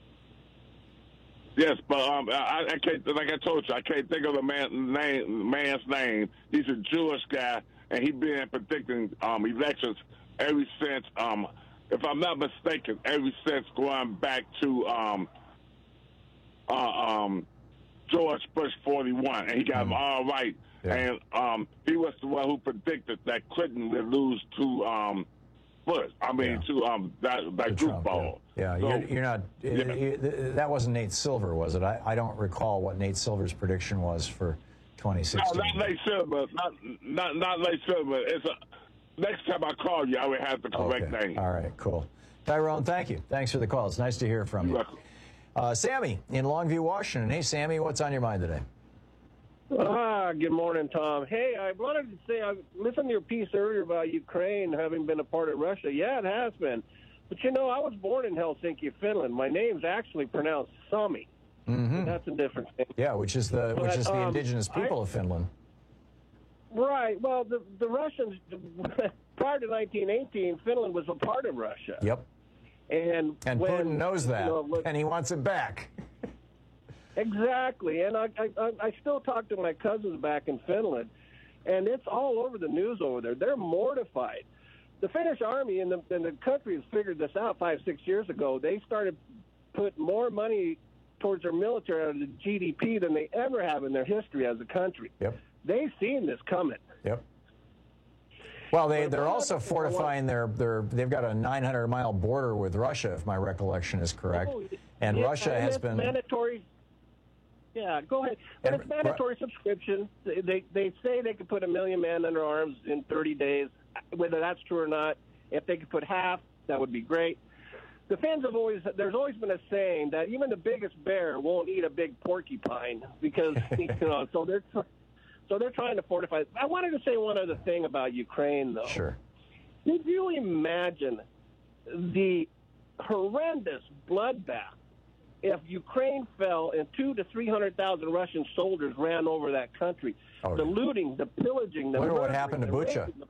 Yes, but um, I, I can't. Like I told you, I can't think of the man name. Man's name. He's a Jewish guy, and he's been predicting um, elections ever since. Um, if I'm not mistaken, ever since going back to um, uh, um, George Bush forty-one, and he got them all right. Yeah. And um, he was the one who predicted that Clinton would lose to um, Bush. I mean, Yeah. to um, that that To group Trump, yeah. ball. Yeah, So- you're, you're not. Yeah. you- th- that wasn't Nate Silver, was it? I, I don't recall what Nate Silver's prediction was for twenty No, sixteen. not Nate Silver. Not not not Nate Silver. It's a, next time I call you, I will have the correct Okay. name. All right, cool. Tyrone, thank you. Thanks for the call. It's nice to hear from you. Uh, Sammy in Longview, Washington. Hey, Sammy, what's on your mind today? Ah, good morning, Tom. Hey, I wanted to say, I listened to your piece earlier about Ukraine having been a part of Russia. Yeah, it has been. But, you know, I was born in Helsinki, Finland. My name's actually pronounced Sami. Mm-hmm. That's a different thing. Yeah, which is the which But, is the um, indigenous people I- of Finland. Right. Well, the, the Russians, prior to nineteen eighteen, Finland was a part of Russia. Yep. And, And when, Putin knows that, you know, look- and he wants it back. Exactly, and I, I I still talk to my cousins back in Finland, and it's all over the news over there. They're mortified. The Finnish army and the, and the country has figured this out five, six years ago. They started put more money towards their military out of the G D P than they ever have in their history as a country. Yep. They've seen this coming. Yep. Well, they, they're also fortifying their, their, they've got a nine hundred mile border with Russia, if my recollection is correct. Oh, and yeah, Russia and has it's been... mandatory. Yeah, go ahead. But And it's mandatory subscription. They, they they say they can put a million men under arms in thirty days. Whether that's true or not, if they could put half, that would be great. The Finns have always, there's always been a saying that even the biggest bear won't eat a big porcupine because, you know, so they're, so they're trying to fortify. I wanted to say one other thing about Ukraine, though. Sure. Did you imagine the horrendous bloodbath if Ukraine fell and two to three hundred thousand Russian soldiers ran over that country? Oh, the looting, the pillaging, the Wonder what murdering, happened to the Bucha. raping, the-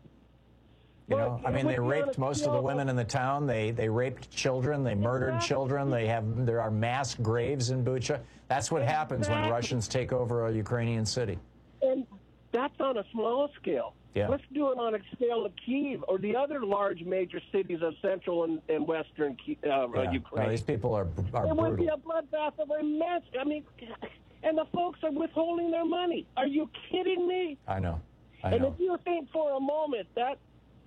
You know, I Well, mean, they it would be on raped a most of scale the of- women in the town. They they raped children. They murdered Exactly. children. They have there are mass graves in Bucha. That's what happens when Exactly. Russians take over a Ukrainian city. And that's on a small scale. Yeah. Let's do it on a scale of Kyiv or the other large major cities of central and, and western Ki- uh, uh, Yeah. Ukraine. No, these people are are it would be brutal. a bloodbath of immense. I mean, and the folks are withholding their money. Are you kidding me? I know. I and know. if you think for a moment that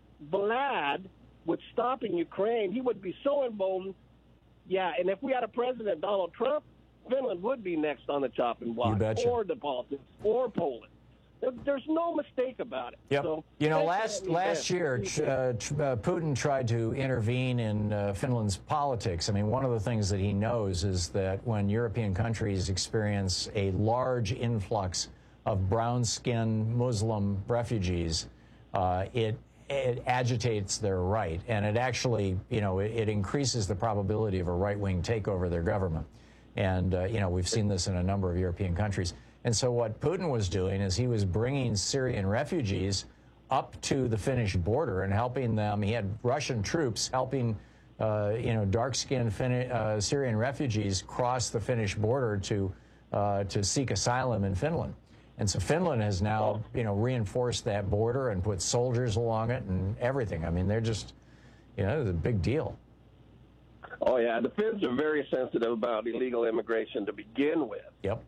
Vlad would stop in Ukraine, he would be so emboldened. Yeah, and if we had a president, Donald Trump, Finland would be next on the chopping block, betcha. or the Baltics, or Poland. There- There's no mistake about it. Yep. So, You know, thanks for last letting me last vent. year, tr- uh, tr- uh, Putin tried to intervene in uh, Finland's politics. I mean, one of the things that he knows is that when European countries experience a large influx of brown-skinned Muslim refugees, uh, it it agitates their right, and it actually, you know, it, it increases the probability of a right-wing takeover of their government. And, uh, you know, we've seen this in a number of European countries. And so what Putin was doing is he was bringing Syrian refugees up to the Finnish border and helping them. He had Russian troops helping, uh, you know, dark-skinned Fin- uh, Syrian refugees cross the Finnish border to uh, to seek asylum in Finland. And so Finland has now, you know, reinforced that border and put soldiers along it and everything. I mean, they're just, you know, it's a big deal. Oh, yeah. The Finns are very sensitive about illegal immigration to begin with. Yep.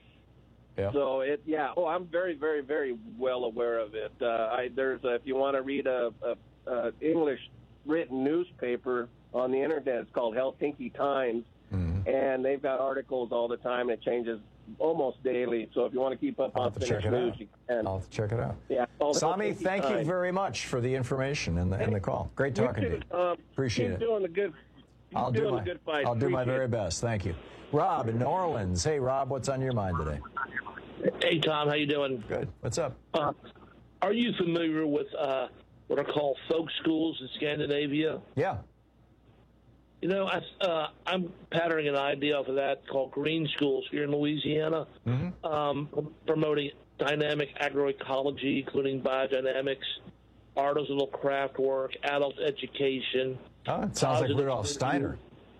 Yep. So it, yeah. Oh, I'm very, very, very well aware of it. Uh, I, there's, a, if you want to read a, a, a English written newspaper on the internet, it's called Helsinki Times, mm-hmm. and they've got articles all the time. It changes almost daily. So if you want to keep up I'll on have to Finnish check it news, out. you can. I'll have to check it out. Yeah. called Sami, Helsinki thank you Times. very much for the information and the, and the call. Great You talking too. to you. Um, Appreciate keep it. doing the good. I'll do doing my, a good fight. I'll do my Appreciate very it. best. Thank you. Rob in New Orleans. Hey, Rob, what's on your mind today? Hey, Tom, how you doing? Good. What's up? Uh, are you familiar with uh, what are called folk schools in Scandinavia? Yeah. You know, I, uh, I'm patterning an idea off of that called green schools here in Louisiana, mm-hmm. um, promoting dynamic agroecology, including biodynamics, artisanal craft work, adult education. Oh, it sounds like Rudolf positive- Steiner.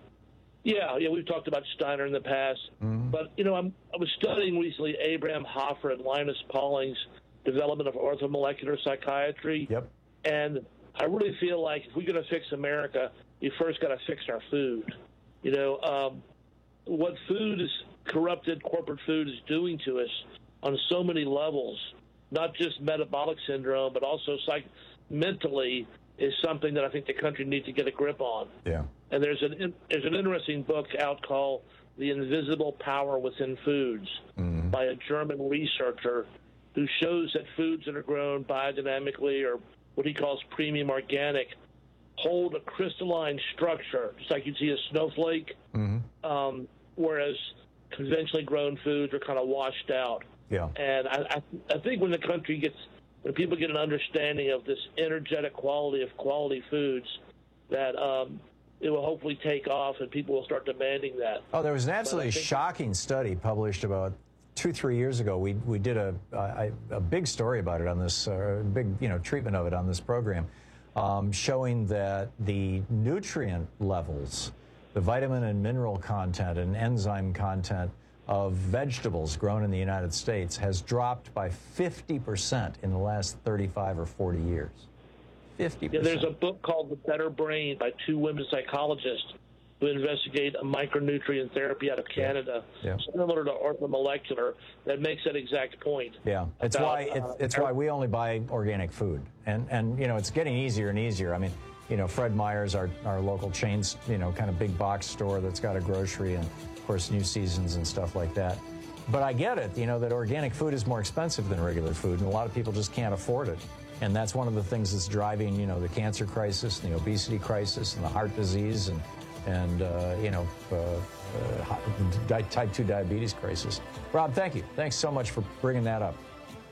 Yeah, yeah, we've talked about Steiner in the past. Mm-hmm. But, you know, I'm, I was studying recently Abraham Hoffer and Linus Pauling's development of orthomolecular psychiatry. Yep. And I really feel like if we're going to fix America, you first got to fix our food. You know, um, what food is corrupted, corporate food is doing to us on so many levels, not just metabolic syndrome, but also psych- mentally is something that I think the country needs to get a grip on. Yeah. And there's an there's an interesting book out called The Invisible Power Within Foods mm-hmm. by a German researcher who shows that foods that are grown biodynamically or what he calls premium organic hold a crystalline structure, just like you'd see a snowflake, mm-hmm. um, whereas conventionally grown foods are kind of washed out. Yeah. And I, I, I think when the country gets, when people get an understanding of this energetic quality of quality foods, that um, it will hopefully take off and people will start demanding that. Oh, there was an But I absolutely think- shocking study published about two, three years ago. We we did a a, a big story about it on this, uh, big you know treatment of it on this program, um, showing that the nutrient levels, the vitamin and mineral content and enzyme content of vegetables grown in the United States has dropped by fifty percent in the last thirty-five or forty years. fifty percent. Yeah, there's a book called The Better Brain by two women psychologists who investigate a micronutrient therapy out of Canada, Yeah. similar to orthomolecular, that makes that exact point. Yeah, it's about, why it's, uh, it's why we only buy organic food, and and you know it's getting easier and easier. I mean, you know, Fred Meyer's our our local chains, you know, kind of big box store that's got a grocery and of course New Seasons and stuff like that. But I get it, you know, that organic food is more expensive than regular food, and a lot of people just can't afford it. And that's one of the things that's driving, you know, the cancer crisis, the obesity crisis, and the heart disease, and and uh, you know, uh, uh, di- type two diabetes crisis. Rob, thank you. Thanks so much for bringing that up.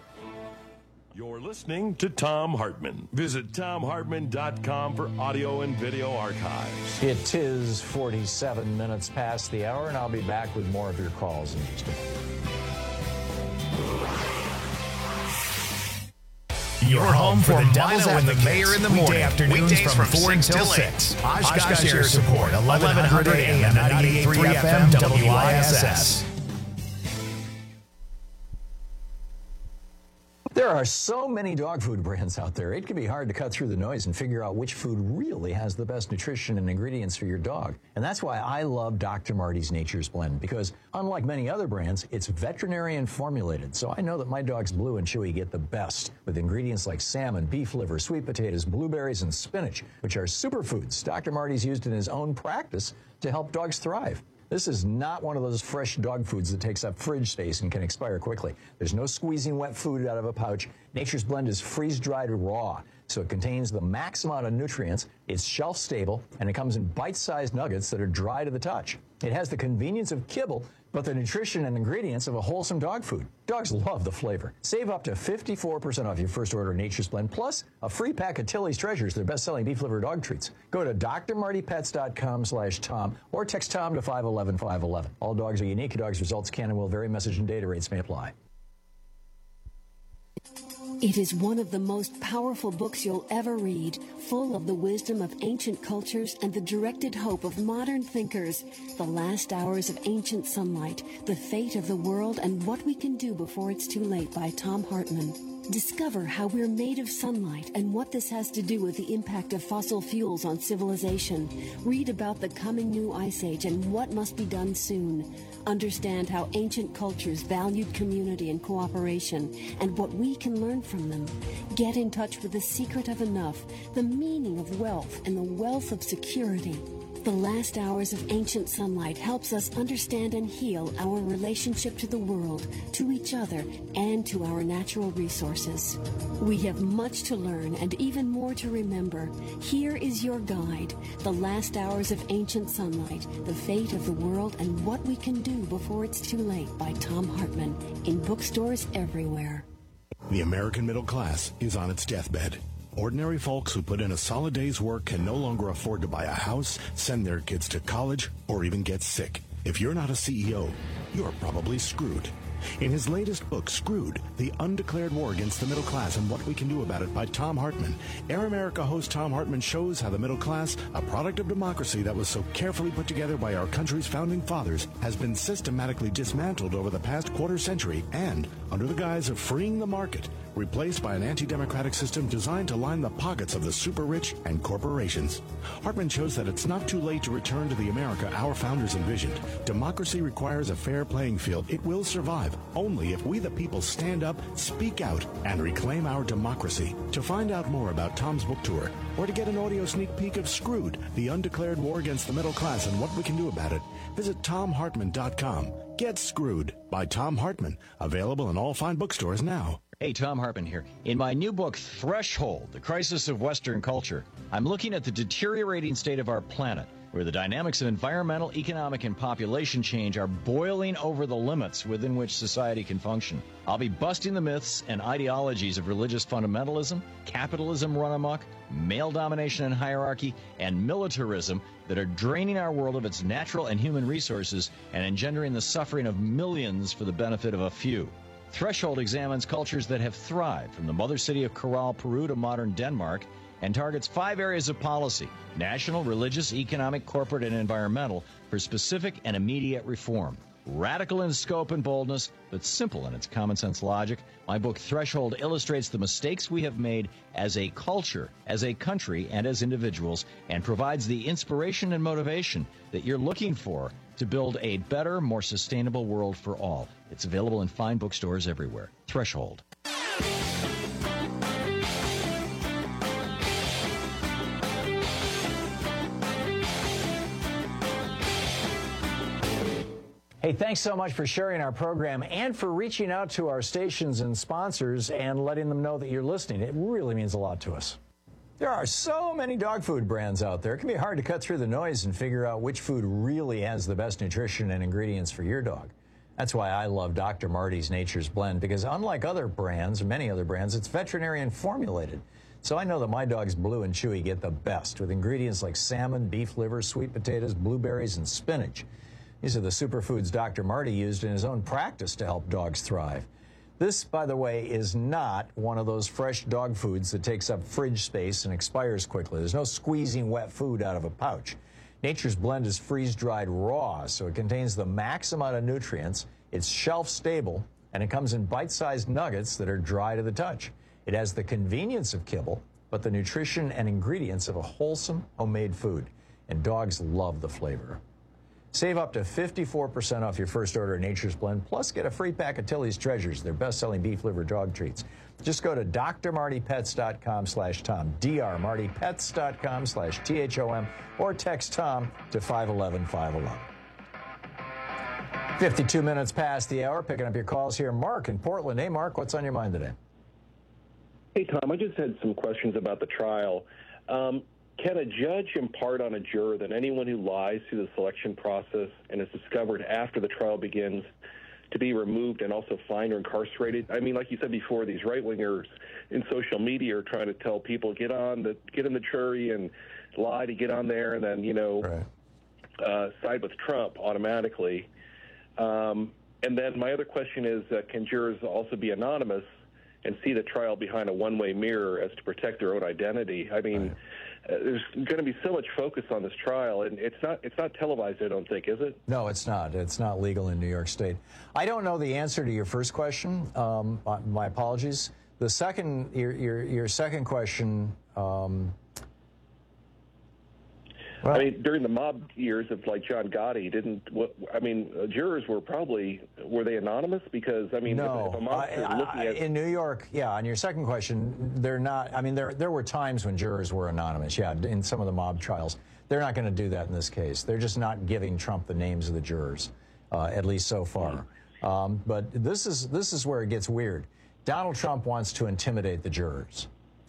You're listening to Thom Hartmann. Visit Thom Hartmann dot com for audio and video archives. It is forty-seven minutes past the hour, and I'll be back with more of your calls in just a minute. Your home for the Devil's Advocate in the morning. Weekday afternoons from four until six. Oshkosh Air Support, eleven hundred A M, ninety-eight point three F M, W I S S. There are so many dog food brands out there, it can be hard to cut through the noise and figure out which food really has the best nutrition and ingredients for your dog. And that's why I love Doctor Marty's Nature's Blend, because unlike many other brands, it's veterinarian formulated. So I know that my dogs Blue and Chewy get the best with ingredients like salmon, beef liver, sweet potatoes, blueberries, and spinach, which are superfoods Doctor Marty's used in his own practice to help dogs thrive. This is not one of those fresh dog foods that takes up fridge space and can expire quickly. There's no squeezing wet food out of a pouch. Nature's Blend is freeze-dried raw, so it contains the max amount of nutrients, it's shelf-stable, and it comes in bite-sized nuggets that are dry to the touch. It has the convenience of kibble, but the nutrition and ingredients of a wholesome dog food. Dogs love the flavor. Save up to fifty-four percent off your first order of Nature's Blend, plus a free pack of Tilly's Treasures, their best-selling beef liver dog treats. Go to D R Marty Pets dot com slash Tom or text Tom to five one one, five one one. All dogs are unique. Dogs' results can and will vary. Message and data rates may apply. It is one of the most powerful books you'll ever read, full of the wisdom of ancient cultures and the directed hope of modern thinkers. The Last Hours of Ancient Sunlight, The Fate of the World, and What We Can Do Before It's Too Late by Thom Hartmann. Discover how we're made of sunlight and what this has to do with the impact of fossil fuels on civilization. Read about the coming new ice age and what must be done soon. Understand how ancient cultures valued community and cooperation and what we can learn from them. Get in touch with the secret of enough, the meaning of wealth, and the wealth of security. The last hours of ancient sunlight helps us understand and heal our relationship to the world, to each other, and to our natural resources. We have much to learn and even more to remember. Here is your guide, The Last Hours of Ancient Sunlight, The Fate of the World and What We Can Do Before It's Too Late by Thom Hartmann, in bookstores everywhere. The American middle class is on its deathbed. Ordinary folks who put in a solid day's work can no longer afford to buy a house, send their kids to college, or even get sick. If you're not a C E O, you're probably screwed. In his latest book, Screwed, The Undeclared War Against the Middle Class and What We Can Do About It by Thom Hartmann, Air America host Thom Hartmann shows how the middle class, a product of democracy that was so carefully put together by our country's founding fathers, has been systematically dismantled over the past quarter century and, under the guise of freeing the market, replaced by an anti-democratic system designed to line the pockets of the super-rich and corporations. Hartmann shows that it's not too late to return to the America our founders envisioned. Democracy requires a fair playing field. It will survive only if we the people stand up, speak out, and reclaim our democracy. To find out more about Thom's book tour, or to get an audio sneak peek of Screwed, The Undeclared War Against the Middle Class and What We Can Do About It, visit tom hartmann dot com. Get Screwed by Thom Hartmann, available in all fine bookstores now. Hey, Thom Hartmann here. In my new book, Threshold, The Crisis of Western Culture, I'm looking at the deteriorating state of our planet, where the dynamics of environmental, economic, and population change are boiling over the limits within which society can function. I'll be busting the myths and ideologies of religious fundamentalism, capitalism run amok, male domination and hierarchy, and militarism that are draining our world of its natural and human resources and engendering the suffering of millions for the benefit of a few. Threshold examines cultures that have thrived, from the mother city of Corral, Peru to modern Denmark, and targets five areas of policy: national, religious, economic, corporate, and environmental, for specific and immediate reform. Radical in scope and boldness, but simple in its common sense logic, my book Threshold illustrates the mistakes we have made as a culture, as a country, and as individuals, and provides the inspiration and motivation that you're looking for to build a better, more sustainable world for all. It's available in fine bookstores everywhere. Threshold. Hey, thanks so much for sharing our program and for reaching out to our stations and sponsors and letting them know that you're listening. It really means a lot to us. There are so many dog food brands out there. It can be hard to cut through the noise and figure out which food really has the best nutrition and ingredients for your dog. That's why I love Doctor Marty's Nature's Blend, because unlike other brands, or many other brands, it's veterinarian formulated. So I know that my dogs Blue and Chewy get the best with ingredients like salmon, beef liver, sweet potatoes, blueberries, and spinach. These are the superfoods Doctor Marty used in his own practice to help dogs thrive. This, by the way, is not one of those fresh dog foods that takes up fridge space and expires quickly. There's no squeezing wet food out of a pouch. Nature's Blend is freeze-dried raw, so it contains the max amount of nutrients, it's shelf-stable, and it comes in bite-sized nuggets that are dry to the touch. It has the convenience of kibble, but the nutrition and ingredients of a wholesome, homemade food. And dogs love the flavor. Save up to fifty-four percent off your first order of Nature's Blend, plus get a free pack of Tilly's Treasures, their best-selling beef liver dog treats. Just go to d r marty pets dot com slash tom, d r marty pets dot com slash T H O M, or text Tom to five one one, five one one. fifty-two minutes past the hour, picking up your calls here. Mark in Portland. Hey, Mark, what's on your mind today? Hey, Tom, I just had some questions about the trial. Um, Can a judge impart on a juror that anyone who lies through the selection process and is discovered after the trial begins to be removed and also fined or incarcerated? I mean, like you said before, these right-wingers in social media are trying to tell people, get on the get in the jury and lie to get on there and then, you know, right. uh, side with Trump automatically. Um, and then my other question is, uh, can jurors also be anonymous and see the trial behind a one-way mirror as to protect their own identity? I mean... Right. Uh, there's going to be so much focus on this trial, and it's not it's not televised, I don't think, is it? No, it's not. It's not legal in New York State. I don't know the answer to your first question. Um, my apologies. The second, your your, your second question. Um... I mean, during the mob years of like John Gotti, didn't what? I mean, uh, jurors were probably were they anonymous? Because I mean, no, if, if a mobster I, looking I, at in New York, yeah. On your second question, they're not. I mean, there there were times when jurors were anonymous. Yeah, in some of the mob trials, they're not going to do that in this case. They're just not giving Trump the names of the jurors, uh, at least so far. Um, but this is this is where it gets weird. Donald Trump wants to intimidate the jurors.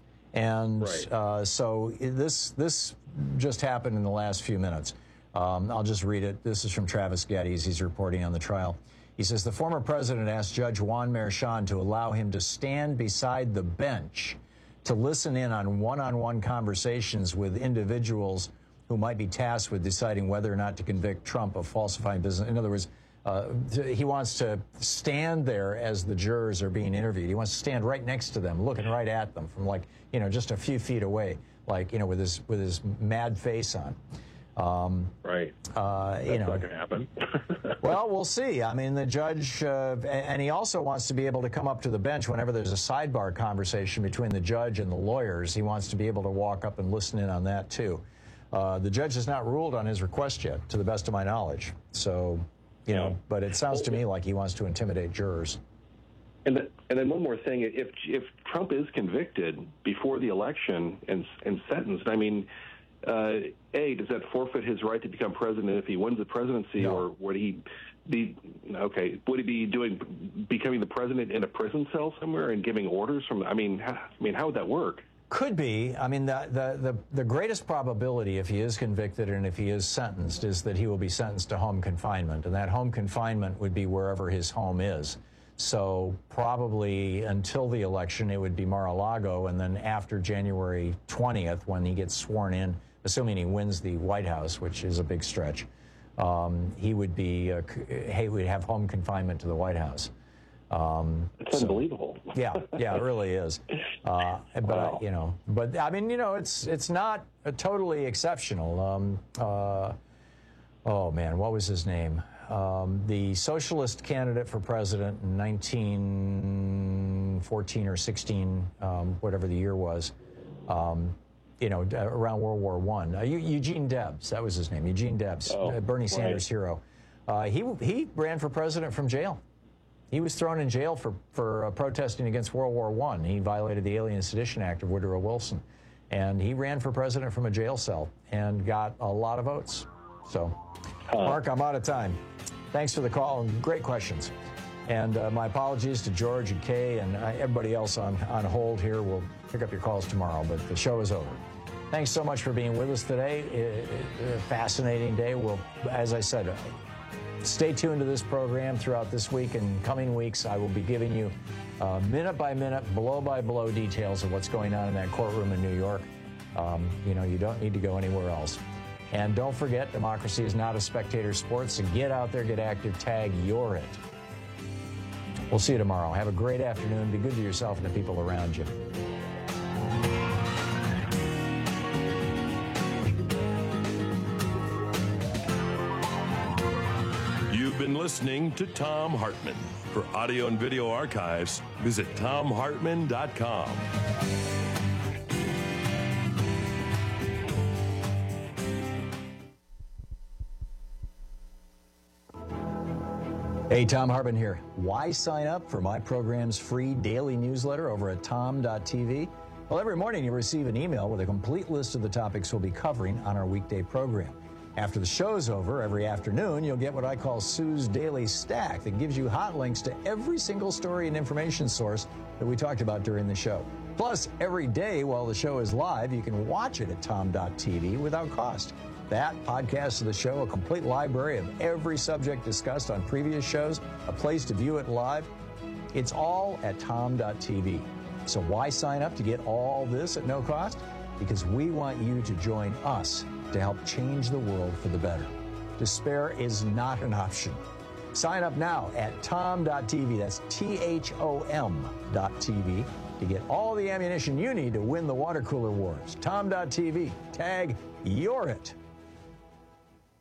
And right. uh, so this this just happened in the last few minutes. Um, I'll just read it. This is from Travis Geddes. He's reporting on the trial. He says, the former president asked Judge Juan Merchan to allow him to stand beside the bench to listen in on one-on-one conversations with individuals who might be tasked with deciding whether or not to convict Trump of falsifying business. In other words, Uh, he wants to stand there as the jurors are being interviewed. He wants to stand right next to them, looking right at them from like, you know, just a few feet away, like, you know, with his with his mad face on. Um, right. Uh, That's you know, not going to happen. well, we'll see. I mean, the judge, uh, and he also wants to be able to come up to the bench whenever there's a sidebar conversation between the judge and the lawyers. He wants to be able to walk up and listen in on that, too. Uh, the judge has not ruled on his request yet, to the best of my knowledge. So... You know, but it sounds to me like he wants to intimidate jurors. And, the, and then one more thing: if if Trump is convicted before the election and and sentenced, I mean, uh, a does that forfeit his right to become president if he wins the presidency, no. or would he be okay? Would he be doing becoming the president in a prison cell somewhere and giving orders from? I mean, how, I mean, how would that work? Could be. I mean, the, the, the, the greatest probability if he is convicted and if he is sentenced is that he will be sentenced to home confinement. And that home confinement would be wherever his home is. So probably until the election, it would be Mar-a-Lago. And then after January twentieth, when he gets sworn in, assuming he wins the White House, which is a big stretch, um, he would be, uh, he would have home confinement to the White House. Um, it's so, unbelievable. yeah, yeah, it really is. Uh, but wow. you know, but I mean, you know, it's it's not uh, totally exceptional. Um, uh, oh man, what was his name? Um, the socialist candidate for president in nineteen fourteen or sixteen, um, whatever the year was. Um, you know, around World War One. Uh, Eugene Debs, that was his name. Eugene Debs, oh, uh, Bernie Sanders' right. hero. Uh, he he ran for president from jail. He was thrown in jail for, for uh, protesting against World War One. He violated the Alien Sedition Act of Woodrow Wilson. And he ran for president from a jail cell and got a lot of votes. So, uh, Mark, I'm out of time. Thanks for the call and great questions. And uh, my apologies to George and Kay and uh, everybody else on, on hold here. We'll pick up your calls tomorrow, but the show is over. Thanks so much for being with us today. It, it, a fascinating day. We'll, as I said, uh, stay tuned to this program throughout this week and coming weeks. I will be giving you uh, minute by minute, blow by blow details of what's going on in that courtroom in New York. Um, you know, you don't need to go anywhere else. And don't forget, democracy is not a spectator sport, so get out there, get active, tag You're It. We'll see you tomorrow. Have a great afternoon. Be good to yourself and the people around you. You've been listening to Thom Hartmann. For audio and video archives, visit thom hartmann dot com. Hey, Thom Hartmann here. Why sign up for my program's free daily newsletter over at thom dot t v? Well, every morning you receive an email with a complete list of the topics we'll be covering on our weekday program. After the show's over, every afternoon, you'll get what I call Sue's Daily Stack that gives you hot links to every single story and information source that we talked about during the show. Plus, every day while the show is live, you can watch it at thom dot t v without cost. That, podcast of the show, a complete library of every subject discussed on previous shows, a place to view it live, it's all at thom dot t v. So why sign up to get all this at no cost? Because we want you to join us to help change the world for the better. Despair is not an option. Sign up now at thom dot t v. That's T H O M dot T V to get all the ammunition you need to win the water cooler wars. thom dot t v. Tag You're It.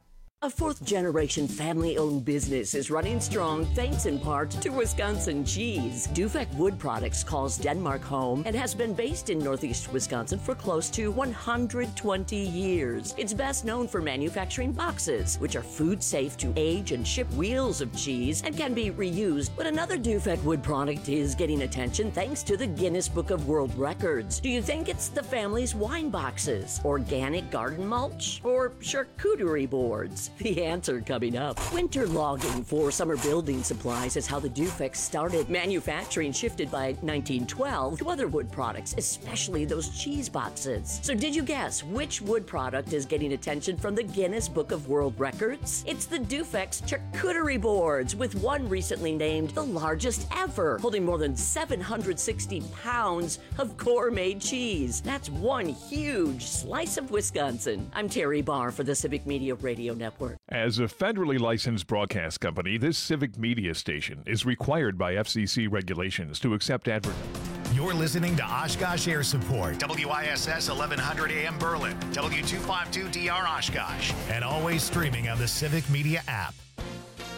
A fourth-generation family-owned business is running strong thanks in part to Wisconsin cheese. Dufek Wood Products calls Denmark home and has been based in northeast Wisconsin for close to one hundred twenty years. It's best known for manufacturing boxes, which are food safe to age and ship wheels of cheese and can be reused. But another Dufek Wood product is getting attention thanks to the Guinness Book of World Records. Do you think it's the family's wine boxes, organic garden mulch, or charcuterie boards? The answer coming up. Winter logging for summer building supplies is how the Dufek started. Manufacturing shifted by nineteen twelve to other wood products, especially those cheese boxes. So did you guess which wood product is getting attention from the Guinness Book of World Records? It's the Dufek's charcuterie boards, with one recently named the largest ever, holding more than seven hundred sixty pounds of gourmet cheese. That's one huge slice of Wisconsin. I'm Terry Barr for the Civic Media Radio Network. As a federally licensed broadcast company, this Civic Media station is required by F C C regulations to accept advertising. You're listening to Oshkosh Air Support, W I S S eleven hundred A M Berlin, W two fifty-two D R Oshkosh, and always streaming on the Civic Media app.